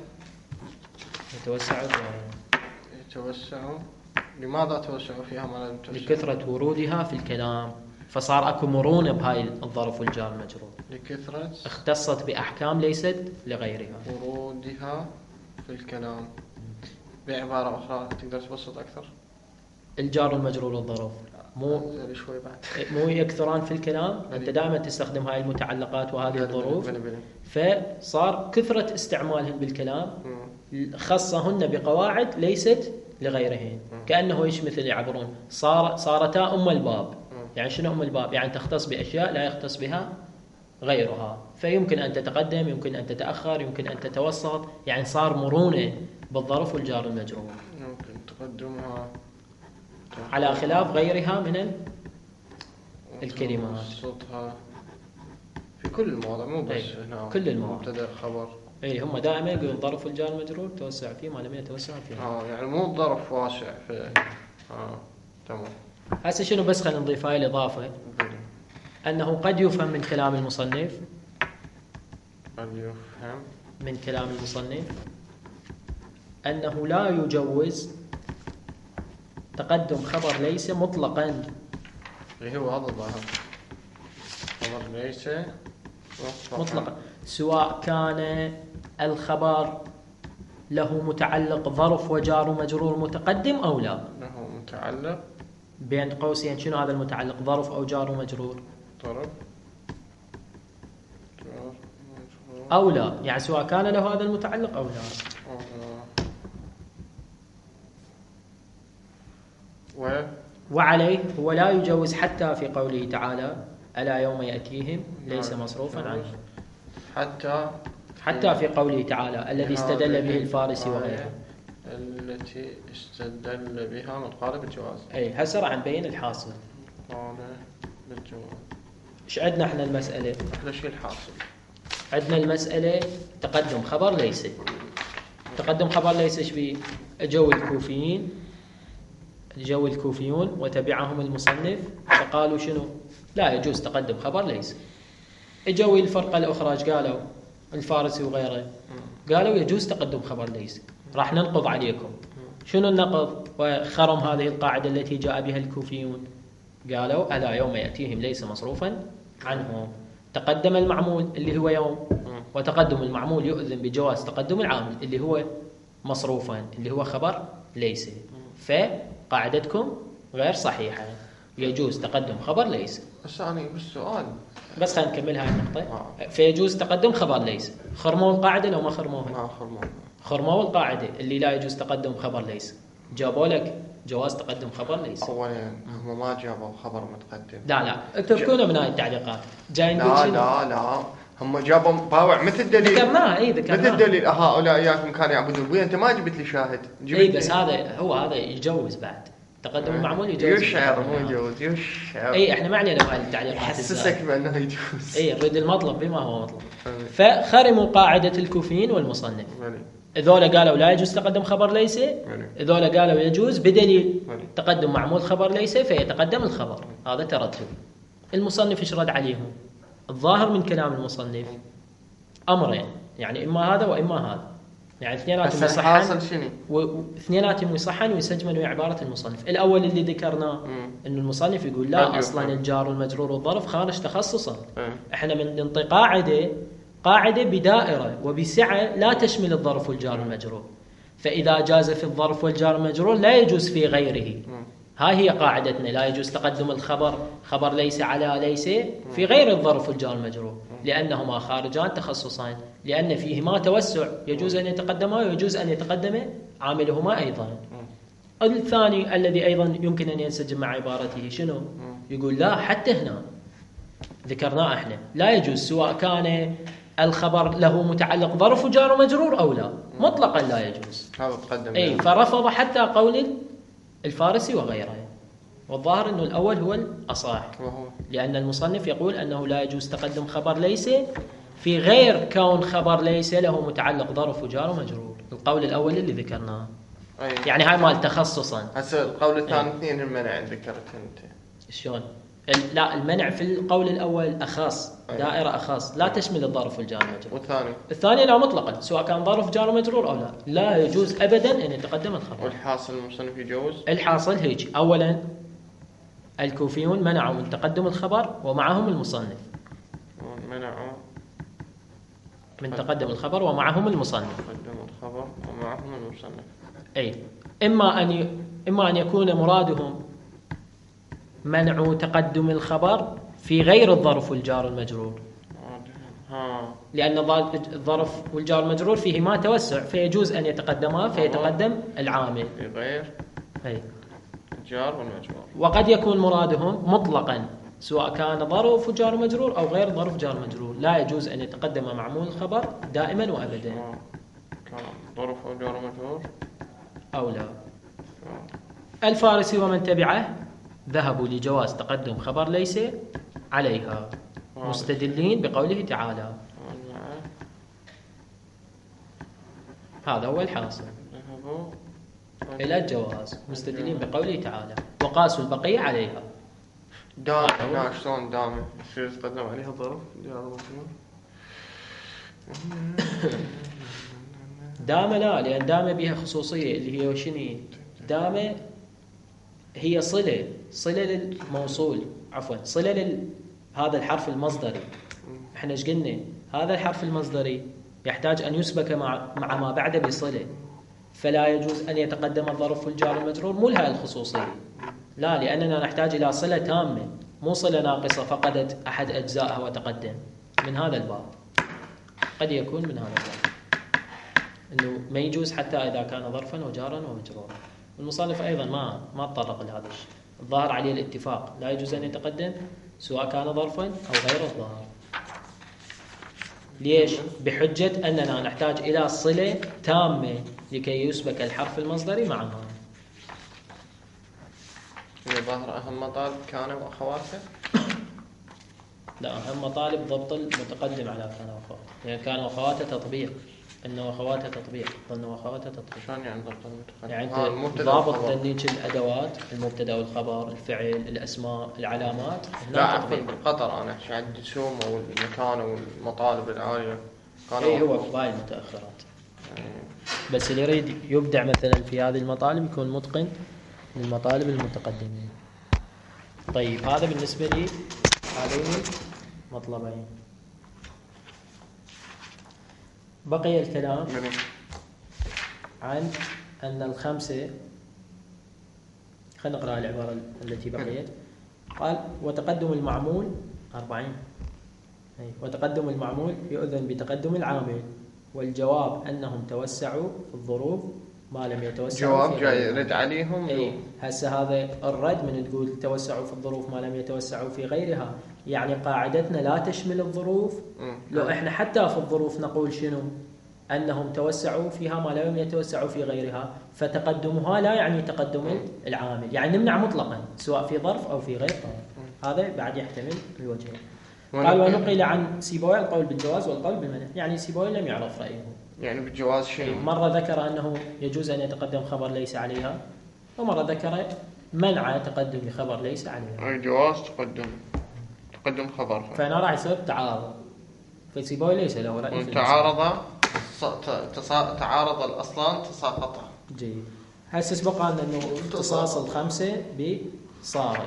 يتوسعوا فيها. يتوسعوا. لماذا توسعوا فيها ما لم يتوسعوا؟ لكثرة ورودها في الكلام، فصار اكو مرونة بهاي الظرف والجار المجرور، لكثرة اختصت بأحكام ليست لغيرها. ورودها في الكلام. بعبارة أخرى تقدر تبسط أكثر؟ الجار المجرور والظرف مو شوي بعد مو يكثران في الكلام، انت دائما تستخدم هاي المتعلقات وهذه الظروف، فصار كثرة استعمالهن بالكلام خصهن بقواعد ليست لغيرهن. كأنه ايش مثل يعبرون صار صارتا أم الباب، يعني شنو أم الباب؟ يعني تختص بأشياء لا يختص بها غيرها، فيمكن أن تتقدم، يمكن أن تتأخر، يمكن أن تتوسط، يعني صار مرونة بالظرف والجار المجرور يمكن تقدمها على خلاف غيرها من الكلمات. صوتها في كل المواضع، مو بس أي. هنا كل المواضع. مبتدأ خبر. اي هم دائما يقولون ظرف والجار المجرور توسع فيه ما لم يتوسع فيه. اه يعني مو ظرف واسع في اه تمام. هسه شنو بس خلينا نضيف هاي الإضافة، أنه قد يفهم من كلام المصنف قد يفهم من كلام المصنف أنه لا يجوز تقدم خبر ليس مطلقا. اللي هو هذا الظاهر، خبر ليس مطلقا. مطلقا سواء كان الخبر له متعلق ظرف وجار ومجرور متقدم أو لا. له متعلق بين قوسين شنو هذا المتعلق، ظرف أو جار ومجرور ظرف أو لا، يعني سواء كان له هذا المتعلق أو لا. و وعليه هو لا يجوز حتى في قوله تعالى ألا يوم يأتيهم ليس مصروفا عنه، حتى حتى في قوله تعالى الذي استدل به الفارسي وغيره، التي استدل بها من قال بالجواز. أي هسه راح نبين الحاصل. قال بالجواز. إيش عندنا إحنا المسألة؟ أحلى شيء الحاصل. عندنا المسألة تقدم خبر ليس. تقدم خبر ليس إيش فيه؟ جو الكوفيين جو الكوفيون وتبعهم المصنف فقالوا شنو؟ لا يجوز تقدم خبر ليس. اجوا الفرقة الأخرى قالوا الفارسي وغيره قالوا يجوز تقدم خبر ليس. راح ننقض عليكم. شنو النقض؟ وخرم هذه القاعدة التي جاء بها الكوفيون. قالوا ألا يوم يأتيهم ليس مصروفا عنهم. تقدم المعمول اللي هو يوم، وتقدم المعمول يؤذن بجواز تقدم العامل اللي هو مصروفا اللي هو خبر ليس. فقاعدتكم غير صحيحة، يجوز تقدم خبر ليس. بس أنا بس سؤال، بس خلينا نكمل هاي النقطة. فيجوز تقدم خبر ليس. خرموا القاعدة لو ما خرموها؟ ما خرموها. خرموا القاعدة اللي لا يجوز تقدم خبر ليس، جابوا لك جواز تقدم خبر ليس. أولا هم ما جابوا خبر متقدم. لا لا اتركونا من هاي التعليقات. جاي نقول لا شنو؟ لا لا هم جابوا باوع مثل دليل. ذكرناها اي ذكرناها. مثل دليل هؤلاء اياكم كانوا يعبدون بويا. انت ما جبت لي شاهد. اي بس هذا هو هذا يجوز بعد تقدم المعمول يجوز. يشعر مو يجوز يشعر. اي احنا ما علينا بهاي التعليقات. يحسسك بانه يجوز. اي نريد المطلب بما هو مطلب. فخرموا قاعدة الكوفيين والمصنف. ذولا قالوا لا يجوز تقدم خبر ليس، ذولا قالوا يجوز بدليل تقدم معمول خبر ليس فيتقدم الخبر. هذا ترتب. المصنف ايش رد عليهم؟ الظاهر من كلام المصنف امرين، يعني اما هذا واما هذا، يعني اثنيناتهم يصحن واثنيناتهم يصحن ويسجمن ويا عبارة المصنف. الاول اللي ذكرناه انه المصنف يقول لا اصلا الجار والمجرور والظرف خارج تخصصا. احنا من ننطي قاعده قاعده بدائره وبسعه لا تشمل الظرف والجار والمجرور، فاذا جاز في الظرف والجار والمجرور لا يجوز في غيره. هاي هي قاعدتنا، لا يجوز تقدم الخبر خبر ليس على ليس في غير الظرف والجار والمجرور لأنهما خارجان تخصصان، لأن فيهما توسع يجوز أن يتقدما ويجوز أن يتقدم عاملهما أيضا. الثاني الذي أيضا يمكن أن ينسجم مع عبارته شنو؟ يقول لا حتى هنا ذكرناه احنا لا يجوز سواء كان الخبر له متعلق ظرف وجار ومجرور أو لا، مطلقا لا يجوز. هذا تقدم. أي فرفض حتى قول الفارسي وغيره، والظاهر أنه الأول هو الأصح، لأن المصنف يقول أنه لا يجوز تقدم خبر ليس في غير كون خبر ليس له متعلق ظرف وجار ومجرور. القول الأول اللي ذكرناه. أي. يعني هاي مال تخصصا. هسه القول الثاني اثنين المنع ذكرت انت. شلون؟ لا المنع في القول الأول أخص. أي. دائرة أخص لا تشمل الظرف والجار والمجرور. والثاني؟ الثاني لا مطلقا سواء كان ظرف جار ومجرور أو لا، لا يجوز أبدا أن يتقدم الخبر. والحاصل المصنف يجوز؟ الحاصل هيك. أولا الكوفيون منعوا من تقدم الخبر ومعهم المصنف. منعوا من تقدم الخبر ومعهم المصنف. تقدم الخبر ومعهم المصنف. أي إما أن ي... إما أن يكون مرادهم منع تقدم الخبر في غير الظرف والجار المجرور. ها. لأن الظرف والجار المجرور فيه ما توسع فيجوز أن يتقدما فيتقدم العامل. في غير. أي. الجار والمجرور. وقد يكون مرادهم مطلقا سواء كان ظرف جار مجرور أو غير ظرف جار مجرور، لا يجوز أن يتقدم معمول الخبر دائما وأبدا. كان ظرف جار مجرور أو لا. الفارسي ومن تبعه ذهبوا لجواز تقدم خبر ليس عليها مستدلين بقوله تعالى. هذا هو الحاصل، إلى الجواز مستدلين بقوله تعالى، وقاسوا البقية عليها. دام لا شلون دام يصير يتقدم عليها ظرف جار مجرور؟ دام لا، لأن دام بها خصوصية اللي هي وشني؟ دام هي صلة صلة للموصول، عفوا صلة لل هذا الحرف المصدري. احنا ايش قلنا؟ هذا الحرف المصدري يحتاج أن يسبك مع مع ما بعده بصلة، فلا يجوز أن يتقدم الظرف والجار المجرور مو لها الخصوصية، لا، لأننا نحتاج إلى صلة تامة مو صلة ناقصة فقدت أحد أجزائها وتقدم. من هذا الباب قد يكون من هذا الباب أنه ما يجوز حتى إذا كان ظرفا وجارا ومجرورا. المصنف أيضا ما ما تطرق لهذا الشيء، الظاهر عليه الاتفاق لا يجوز أن يتقدم سواء كان ظرفا أو غير الظاهر. ليش؟ بحجة أننا نحتاج إلى صلة تامة لكي يسبك الحرف المصدري معها. ظاهر أهم مطالب كان وأخواته؟ لا، أهم مطالب ضبط المتقدم على كان وأخواته، لأن يعني كان وأخواته تطبيق، إن وأخواته تطبيق، ظن وأخواته تطبيق. شلون يعني ضبط المتقدم؟ يعني ضابط تنيج الأدوات، المبتدأ والخبر، الفعل، الأسماء، العلامات. لا عفوا بالقطر أنا عند السوم أو المكان أو المطالب العالية. إيه هو في هاي المتأخرات. بس اللي يريد يبدع مثلا في هذه المطالب يكون متقن للمطالب المتقدمين. طيب هذا بالنسبة لي هذين مطلبين. بقي الكلام عن أن الخمسة، خلينا نقرأ العبارة التي بقيت. قال وتقدم المعمول أربعين، وتقدم المعمول يؤذن بتقدم العامل، والجواب أنهم توسعوا في الظروف ما لم يتوسعوا. جواب جاي يرد عليهم. اي هسه هذا الرد من تقول توسعوا في الظروف ما لم يتوسعوا في غيرها، يعني قاعدتنا لا تشمل الظروف. لو احنا حتى في الظروف نقول شنو؟ أنهم توسعوا فيها ما لم يتوسعوا في غيرها، فتقدمها لا يعني تقدم العامل، يعني نمنع مطلقا سواء في ظرف أو في غير ظرف. هذا بعد يحتمل الوجهين. قال ونقل عن سيبويه القول بالجواز والقول بالمنع، يعني سيبويه لم يعرف رأيه. يعني بالجواز شيء مرة ذكر أنه يجوز أن يتقدم خبر ليس عليها، ومرة ذكر منع تقدم خبر ليس عليها. الجواز تقدم تقدم خبر، فأنا راح يصير تعارض، فسيبويه ليس له رأي. تعارض تعارض الأصلان تساقطا. جيد. هسه سبق أنه اختصاص الخمسة بصارة.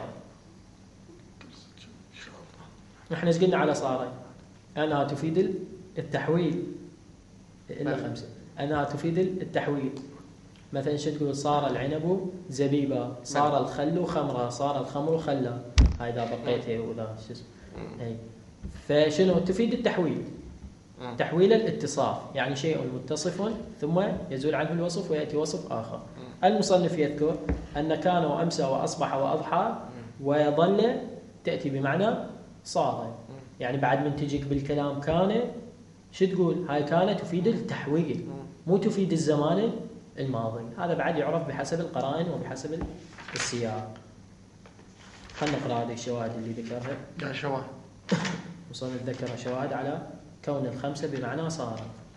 نحن ايش قلنا على صارة؟ أنها تفيد التحويل. إلا خمسة. أنها تفيد التحويل. مثلا شو تقول؟ صار العنب زبيبا، صار الخل خمرا، صار الخمر خلا. هاي إذا بقيته وذا شو اسمه. أي. فشنو تفيد التحويل؟ تحويل الاتصاف، يعني شيء متصف ثم يزول عنه الوصف ويأتي وصف آخر. المصنف يذكر أن كان وأمسى وأصبح وأضحى ويظل تأتي بمعنى صار، يعني بعد من تجيك بالكلام كان شو تقول؟ هاي كانت تفيد التحويل مو تفيد الزمان الماضي. هذا بعد يعرف بحسب القرائن وبحسب السياق. خلنا نقرأ هذه الشواهد اللي ذكرها. لا شواهد. مصنف ذكر شواهد على كون الخمسة بمعنى صار.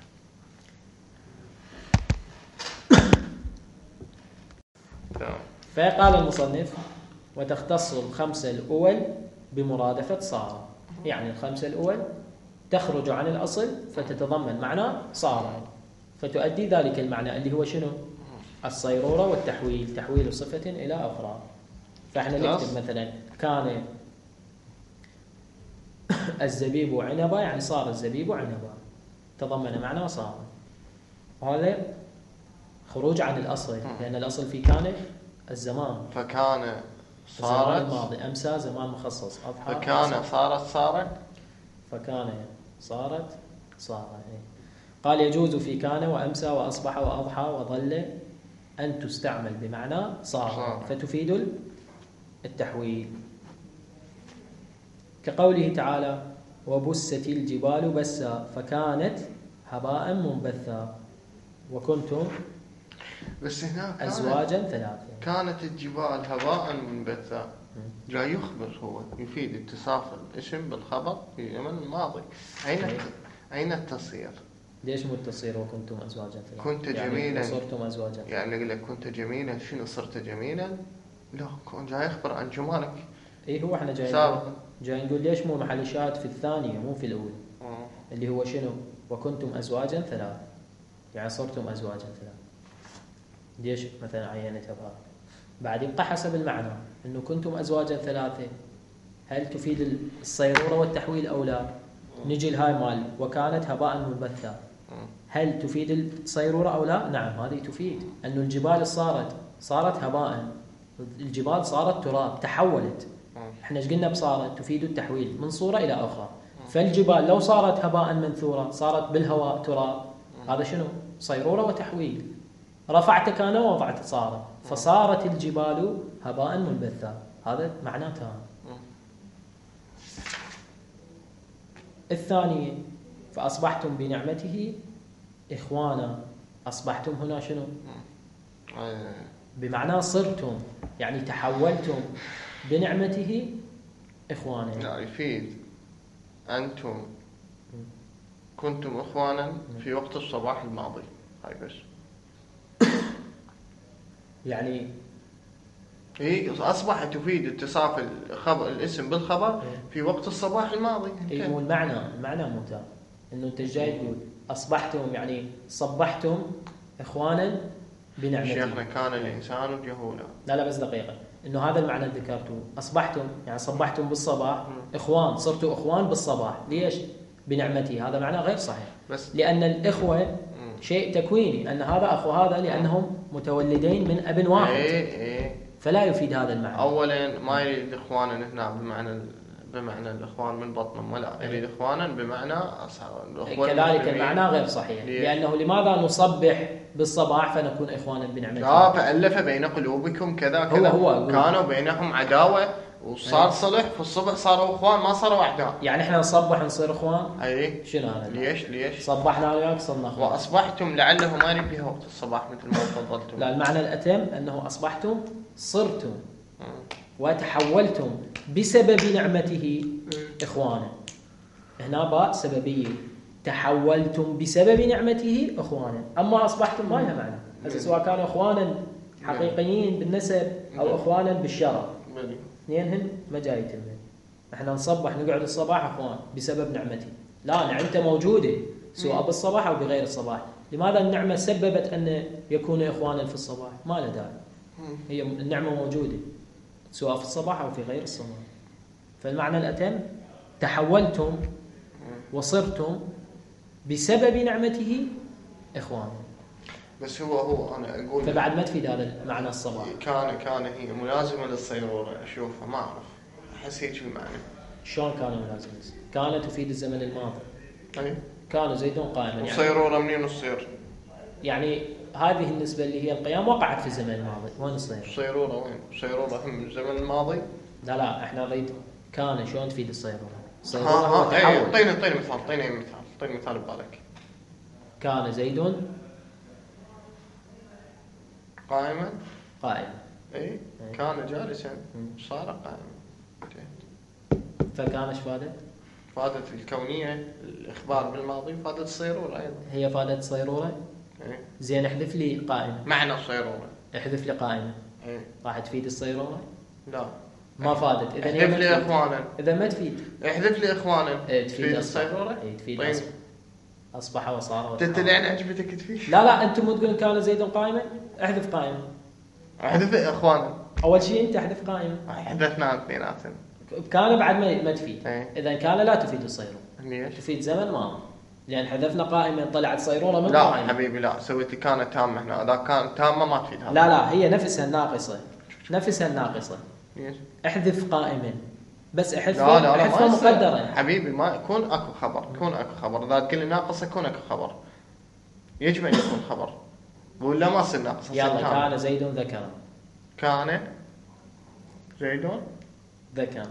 فقال المصنف وتختص الخمسة الأول بمرادفة صار، يعني الخمسة الأول تخرج عن الأصل فتتضمن معنى صار، فتؤدي ذلك المعنى اللي هو شنو؟ الصيرورة والتحويل، تحويل صفة إلى أخرى. فإحنا نكتب مثلا كان الزبيب عنبا، يعني صار الزبيب عنبا، تضمن معنى صار. وهذا خروج عن الأصل، لأن الأصل في كان الزمان، فكان صارت الماضي، أمسى زمان مخصص، أضحى فكان صارت صارت فكان صارت صارت. قال يجوز في كان وأمسى وأصبح وأضحى وظل أن تستعمل بمعنى صار فتفيد التحويل، كقوله تعالى وبست الجبال بسا فكانت هباء منبثا وكنتم بس هنا أزواجا ثلاثة. كانت الجبال هباء منبثا جاي يخبر، هو يفيد اتصاف الاسم بالخبر في الزمن الماضي. أين أين التصير؟ ليش مو التصير وكنتم أزواجا ثلاثة؟ كنت جميلا يعني صرتم أزواجا ثلاثة. يعني أقول لك كنت جميلا، شنو صرت جميلا؟ لا، كون جاي يخبر عن جمالك. إيه هو إحنا جاي جاي نقول ليش مو محل شاهد في الثانية مو في الأولى، أوه. اللي هو شنو؟ وكنتم أزواجا ثلاثة، يعني صرتم أزواجا ثلاثة. ليش مثلا عينتها بهذا؟ بعد يبقى حسب المعنى إنه كنتم أزواجا ثلاثة، هل تفيد الصيرورة والتحويل أو لا؟ نجي لهاي مال وكانت هباء منبثا، هل تفيد الصيرورة أو لا؟ نعم هذه تفيد، أنه الجبال صارت صارت هباء، الجبال صارت تراب تحولت. احنا ايش قلنا بصارت؟ تفيد التحويل من صورة إلى أخرى. فالجبال لو صارت هباء منثورة صارت بالهواء تراب، هذا شنو؟ صيرورة وتحويل. رفعت كان ووضعت صارت، فصارت الجبال هباء منبثا، هذا معناتها. الثانية فأصبحتم بنعمته إخوانا، أصبحتم هنا شنو؟ بمعنى صرتم، يعني تحولتم بنعمته إخوانا. لا يفيد أنتم كنتم إخوانا في وقت الصباح الماضي، هاي بس. يعني إيه أصبح تفيد اتصاف الخبر الاسم بالخبر في وقت الصباح الماضي. إيه مو المعنى، المعنى متى إنه أنت جاي تقول أصبحتم يعني صبحتم إخوانا بنعمته. شيخنا كان الإنسان جهولا. لا لا بس دقيقة، إنه هذا المعنى اللي ذكرته أصبحتم يعني صبحتم بالصباح إخوان، صرتوا إخوان بالصباح. ليش؟ بنعمته، هذا معنى غير صحيح. بس لأن الإخوة شيء تكويني، أن هذا أخو هذا لأنهم متولدين من أب واحد. إيه إيه. فلا يفيد هذا المعنى. أولا ما يريد إخوانا هنا بمعنى بمعنى الإخوان من بطنهم، ولا يريد إخوانا بمعنى الأخوة. كذلك المعنى غير صحيح. ليه؟ لأنه لماذا نصبح بالصباح فنكون إخوانا بنعمته؟ آه فألف بين قلوبكم كذا كذا، هو هو كانوا بينهم عداوة وصار صلح، في الصبح صاروا إخوان ما صاروا أعداء. يعني إحنا نصبح نصير إخوان؟ أي شنو هذا؟ ليش ليش؟ صبحنا وياك صرنا إخوان. وأصبحتم لعله ما يريد بها وقت الصباح مثل ما تفضلتم. لا المعنى الأتم أنه أصبحتم صرتم وتحولتم بسبب نعمته إخوانا. هنا باء سببية، تحولتم بسبب نعمته إخوانا. أما أصبحتم ما لها معنى، هذا سواء كانوا إخوانا حقيقيين بالنسب أو إخوانا بالشرع، اثنينهن ما جاي يتمن. احنا نصبح نقعد الصباح إخوان بسبب نعمته، لا نعمته موجودة سواء بالصباح أو بغير الصباح. لماذا النعمة سببت أن يكونوا إخوانا في الصباح؟ ما له داعي، هي النعمة موجودة سواء في الصباح أو في غير الصباح. فالمعنى الأتم تحولتم وصرتم بسبب نعمته إخوان. بس هو هو أنا أقول فبعد ما تفيد هذا المعنى الصباح. كان كان هي ملازمة للصيرورة، أشوفها ما أعرف، أحس هيك المعنى. شلون كانوا ملازمة؟ كانت تفيد الزمن الماضي. أي. كانوا زيدون قائما. يعني الصيرورة منين تصير؟ يعني هذه النسبة اللي هي القيام وقعت في الزمن الماضي. وين الصيرورة؟ الصيرورة وين؟ الصيرورة هم الزمن الماضي؟ لا لا احنا نريد كان شلون تفيد الصيرورة؟ الصيرورة ها ها اي طيني طيني مثال طيني مثال طيني مثال ببالك. كان زيد قائما. قائما. اي كان جالسا صار قائما. فكان ايش فادت؟ فادت الكونية الإخبار بالماضي، وفادت الصيرورة أيضا. هي فادت الصيرورة؟ إيه. زين احذف لي قائمة. معنى الصيرورة. احذف لي قائمة. إيه. راح تفيد الصيرورة؟ لا. ما فادت. إذا احذف لي إخوانا. إذا ما تفيد. احذف لي إخوانا. إيه تفيد الصيرورة؟ إيه تفيد طيب. أصبح وصار. تتلعن عجبتك تفيد؟ لا لا أنتم مو تقولون كان زيد قائمة؟ احذف قائمة. احذف إخوانا. أول شيء أنت احذف قائمة. حذفنا اثنيناتهم. كان بعد ما ما تفيد. ايه. إذا كان لا تفيد الصيرورة. ليش؟ تفيد زمن ماضي. لأن حذفنا قائمة طلعت صيرورة من لا قائمة. حبيبي لا سويت كانت تامة هنا، إذا كان تامة ما تفيد هذا. لا لا هي نفسها الناقصة، نفسها الناقصة. ليش؟ احذف قائمة بس احذفها. لا لا لا احذفها مقدرة. حبيبي ما يكون اكو خبر، يكون اكو خبر، إذا تقول لي ناقص يكون اكو خبر. يجب أن يكون خبر. ولا ما صير ناقص؟ يلا كان زيد ذكرا. كان زيد ذكرا.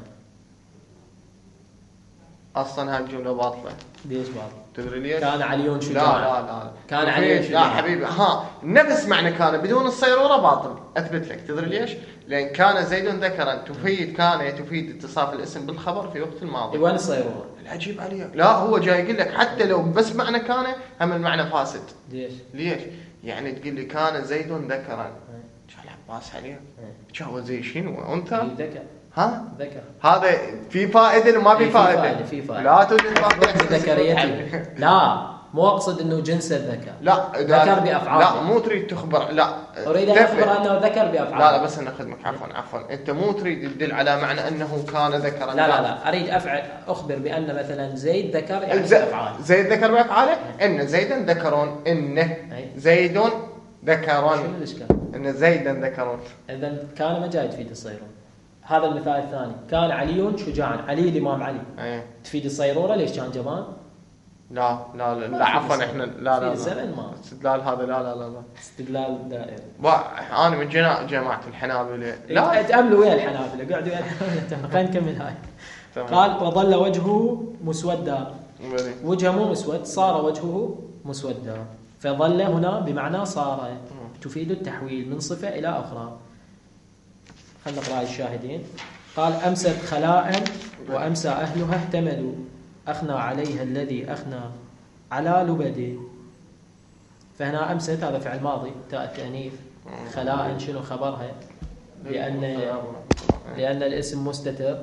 اصلا هاي الجمله باطله. ليش باطله؟ تدري ليش؟ كان علي شجاعا. لا لا لا كان علي شجاعا. لا حبيبي، ها نفس معنى كان بدون الصيروره باطل. اثبت لك. تدري ليش؟ لان كان زيد ذكرا تفيد كان تفيد اتصاف الاسم بالخبر في وقت الماضي. وين الصيروره؟ العجيب عليه. لا هو جاي يقول لك حتى لو بس معنى كان هم المعنى فاسد. ليش؟ ليش؟ يعني تقول لي كان زيد ذكرا. شو العباس عليه؟ شو زي شنو انثى؟ ذكر. ها؟ ذكر. هذا في فائده وما في فائده؟ فائده في فائده. لا تقول ذكريته. لا مو اقصد انه جنس الذكر. لا ذكر بافعاله. لا مو تريد تخبر. لا اريد ان اخبر انه ذكر بافعاله. لا لا بس انا اخدمك. عفوا عفوا انت مو تريد تدل على معنى انه كان ذكرا. لا لا لا اريد افعل اخبر بان مثلا زيد ذكر يعني بافعاله. زيد ذكر بافعاله. ان زيدا ذكرون. انه زيد ذكرون. شنو الاشكال؟ ان زيدا ذكرون. اذا كان ما جاي تفيد الصيرورة. هذا المثال الثاني. كان علي شجاعا. علي الامام علي. أيه. تفيد الصيرورة. ليش كان جبان؟ لا لا لا, لا عفوا احنا لا لا الزمن ما استدلال هذا. لا لا لا لا استدلال دائري. انا من جنا جماعه الحنابلة. لا تاملوا ويا الحنابلة. قعدوا ويا الحنابلة. خلينا نكمل هاي. قال وظل وجهه مسودا. وجهه مو مسود، صار وجهه مسودا. فظل هنا بمعنى صار تفيد التحويل من صفة إلى أخرى. خلنا نقرأ الشاهدين. قال أمست خلاء وأمسى أهلها احتملوا أخنى عليها الذي أخنى على لبدي. فهنا أمست هذا فعل ماضي تاء التأنيث. خلاء شنو خبرها؟ لأن لأن الاسم مستتر.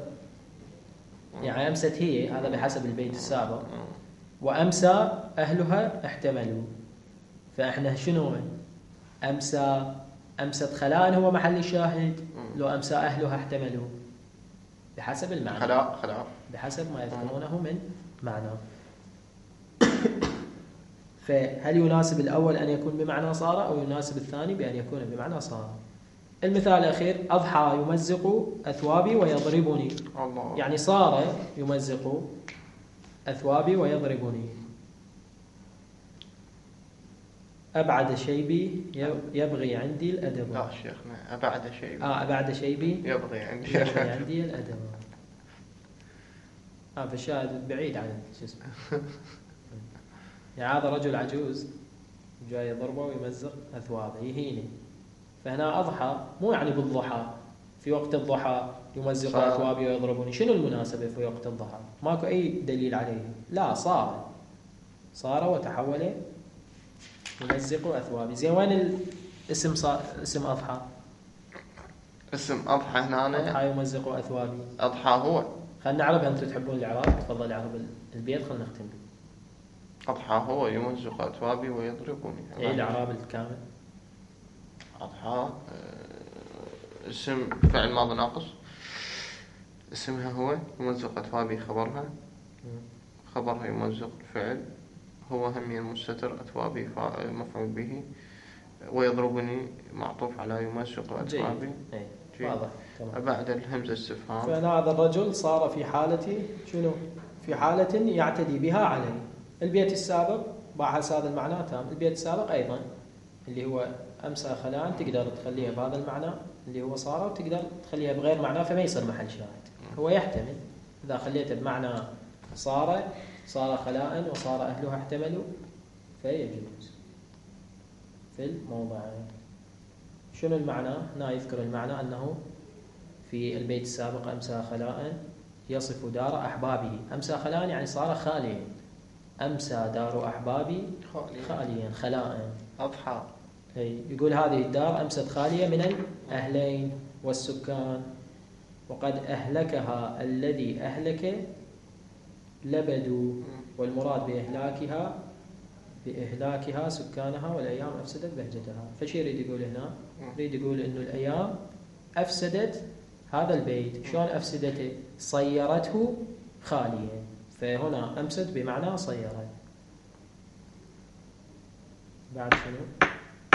يعني أمست هي، هذا بحسب البيت السابق. وأمسى أهلها احتملوا. فإحنا شنو أمسى أمست خلاء هو محل الشاهد. لو أمسى أهلها احتملوا بحسب المعنى. خلاء خلاء بحسب ما يذكرونه من معنى. فهل يناسب الأول أن يكون بمعنى صار أو يناسب الثاني بأن يكون بمعنى صار؟ المثال الأخير أضحى يمزق أثوابي ويضربني. الله. يعني صار يمزق أثوابي ويضربني. أبعد شيبي يبغي عندي الأدب. لا شيخنا أبعد شيبي. آه أبعد شيبي يبغي عندي يبغي عندي الأدب. آه فالشاهد بعيد عن شو اسمه. يعني هذا رجل عجوز جاي يضربه ويمزق أثوابه يهيني. فهنا أضحى مو يعني بالضحى. في وقت الضحى يمزق أثوابي ويضربني. شنو المناسبة في وقت الضحى؟ ماكو أي دليل عليه. لا صار صار وتحول يمزق أثوابي. زين وين الاسم صار؟ اسم أضحى. اسم أضحى هنا. أضحى يمزق أثوابي. أضحى هو. خلنا نعرف. أنتم تحبون الإعراب تفضل اعرب البيت. خلنا نختم. أضحى هو يمزق أثوابي ويضربني. إيه الإعراب الكامل؟ أضحى اسم فعل ماضي ناقص. اسمها هو يمزق أثوابي خبرها. خبرها يمزق الفعل. هو همي المستتر أثوابي مفعول به. ويضربني معطوف على يمزق أثوابي. واضح. بعد الهمزة استفهام. فأنا هذا الرجل صار في حالة شنو؟ في حالة يعتدي بها عليه. البيت السابق بحث هذا المعنى تام. البيت السابق أيضا اللي هو أمسى خلاء تقدر تخليها بهذا المعنى اللي هو صار وتقدر تخليها بغير معنى فما يصير محل شاهد. هو يحتمل إذا خليته بمعنى صار صار خلاء وصار أهلها احتملوا فيجوز في الموضعين. شنو المعنى؟ هنا يذكر المعنى أنه في البيت السابق أمسى خلاء يصف دار أحبابه. أمسى خلاء يعني صار خاليا. أمسى دار أحبابي خاليا خلاء. أضحى. يقول هذه الدار أمست خالية من الأهلين والسكان. وقد أهلكها الذي أهلك لبدوا. والمراد بإهلاكها بإهلاكها سكانها والأيام أفسدت بهجتها. فشي يريد يقول هنا؟ يريد يقول إنه الأيام أفسدت هذا البيت. شلون أفسدته؟ صيرته خاليا. فهنا أمست بمعنى صيرت. بعد شنو؟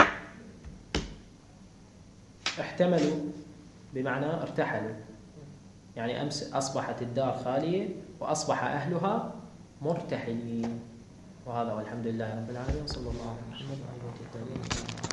احتملوا بمعنى ارتحلوا. يعني أمس أصبحت الدار خالية وأصبح أهلها مرتحلين. وهذا والحمد لله رب العالمين. صلى الله عليه وسلم.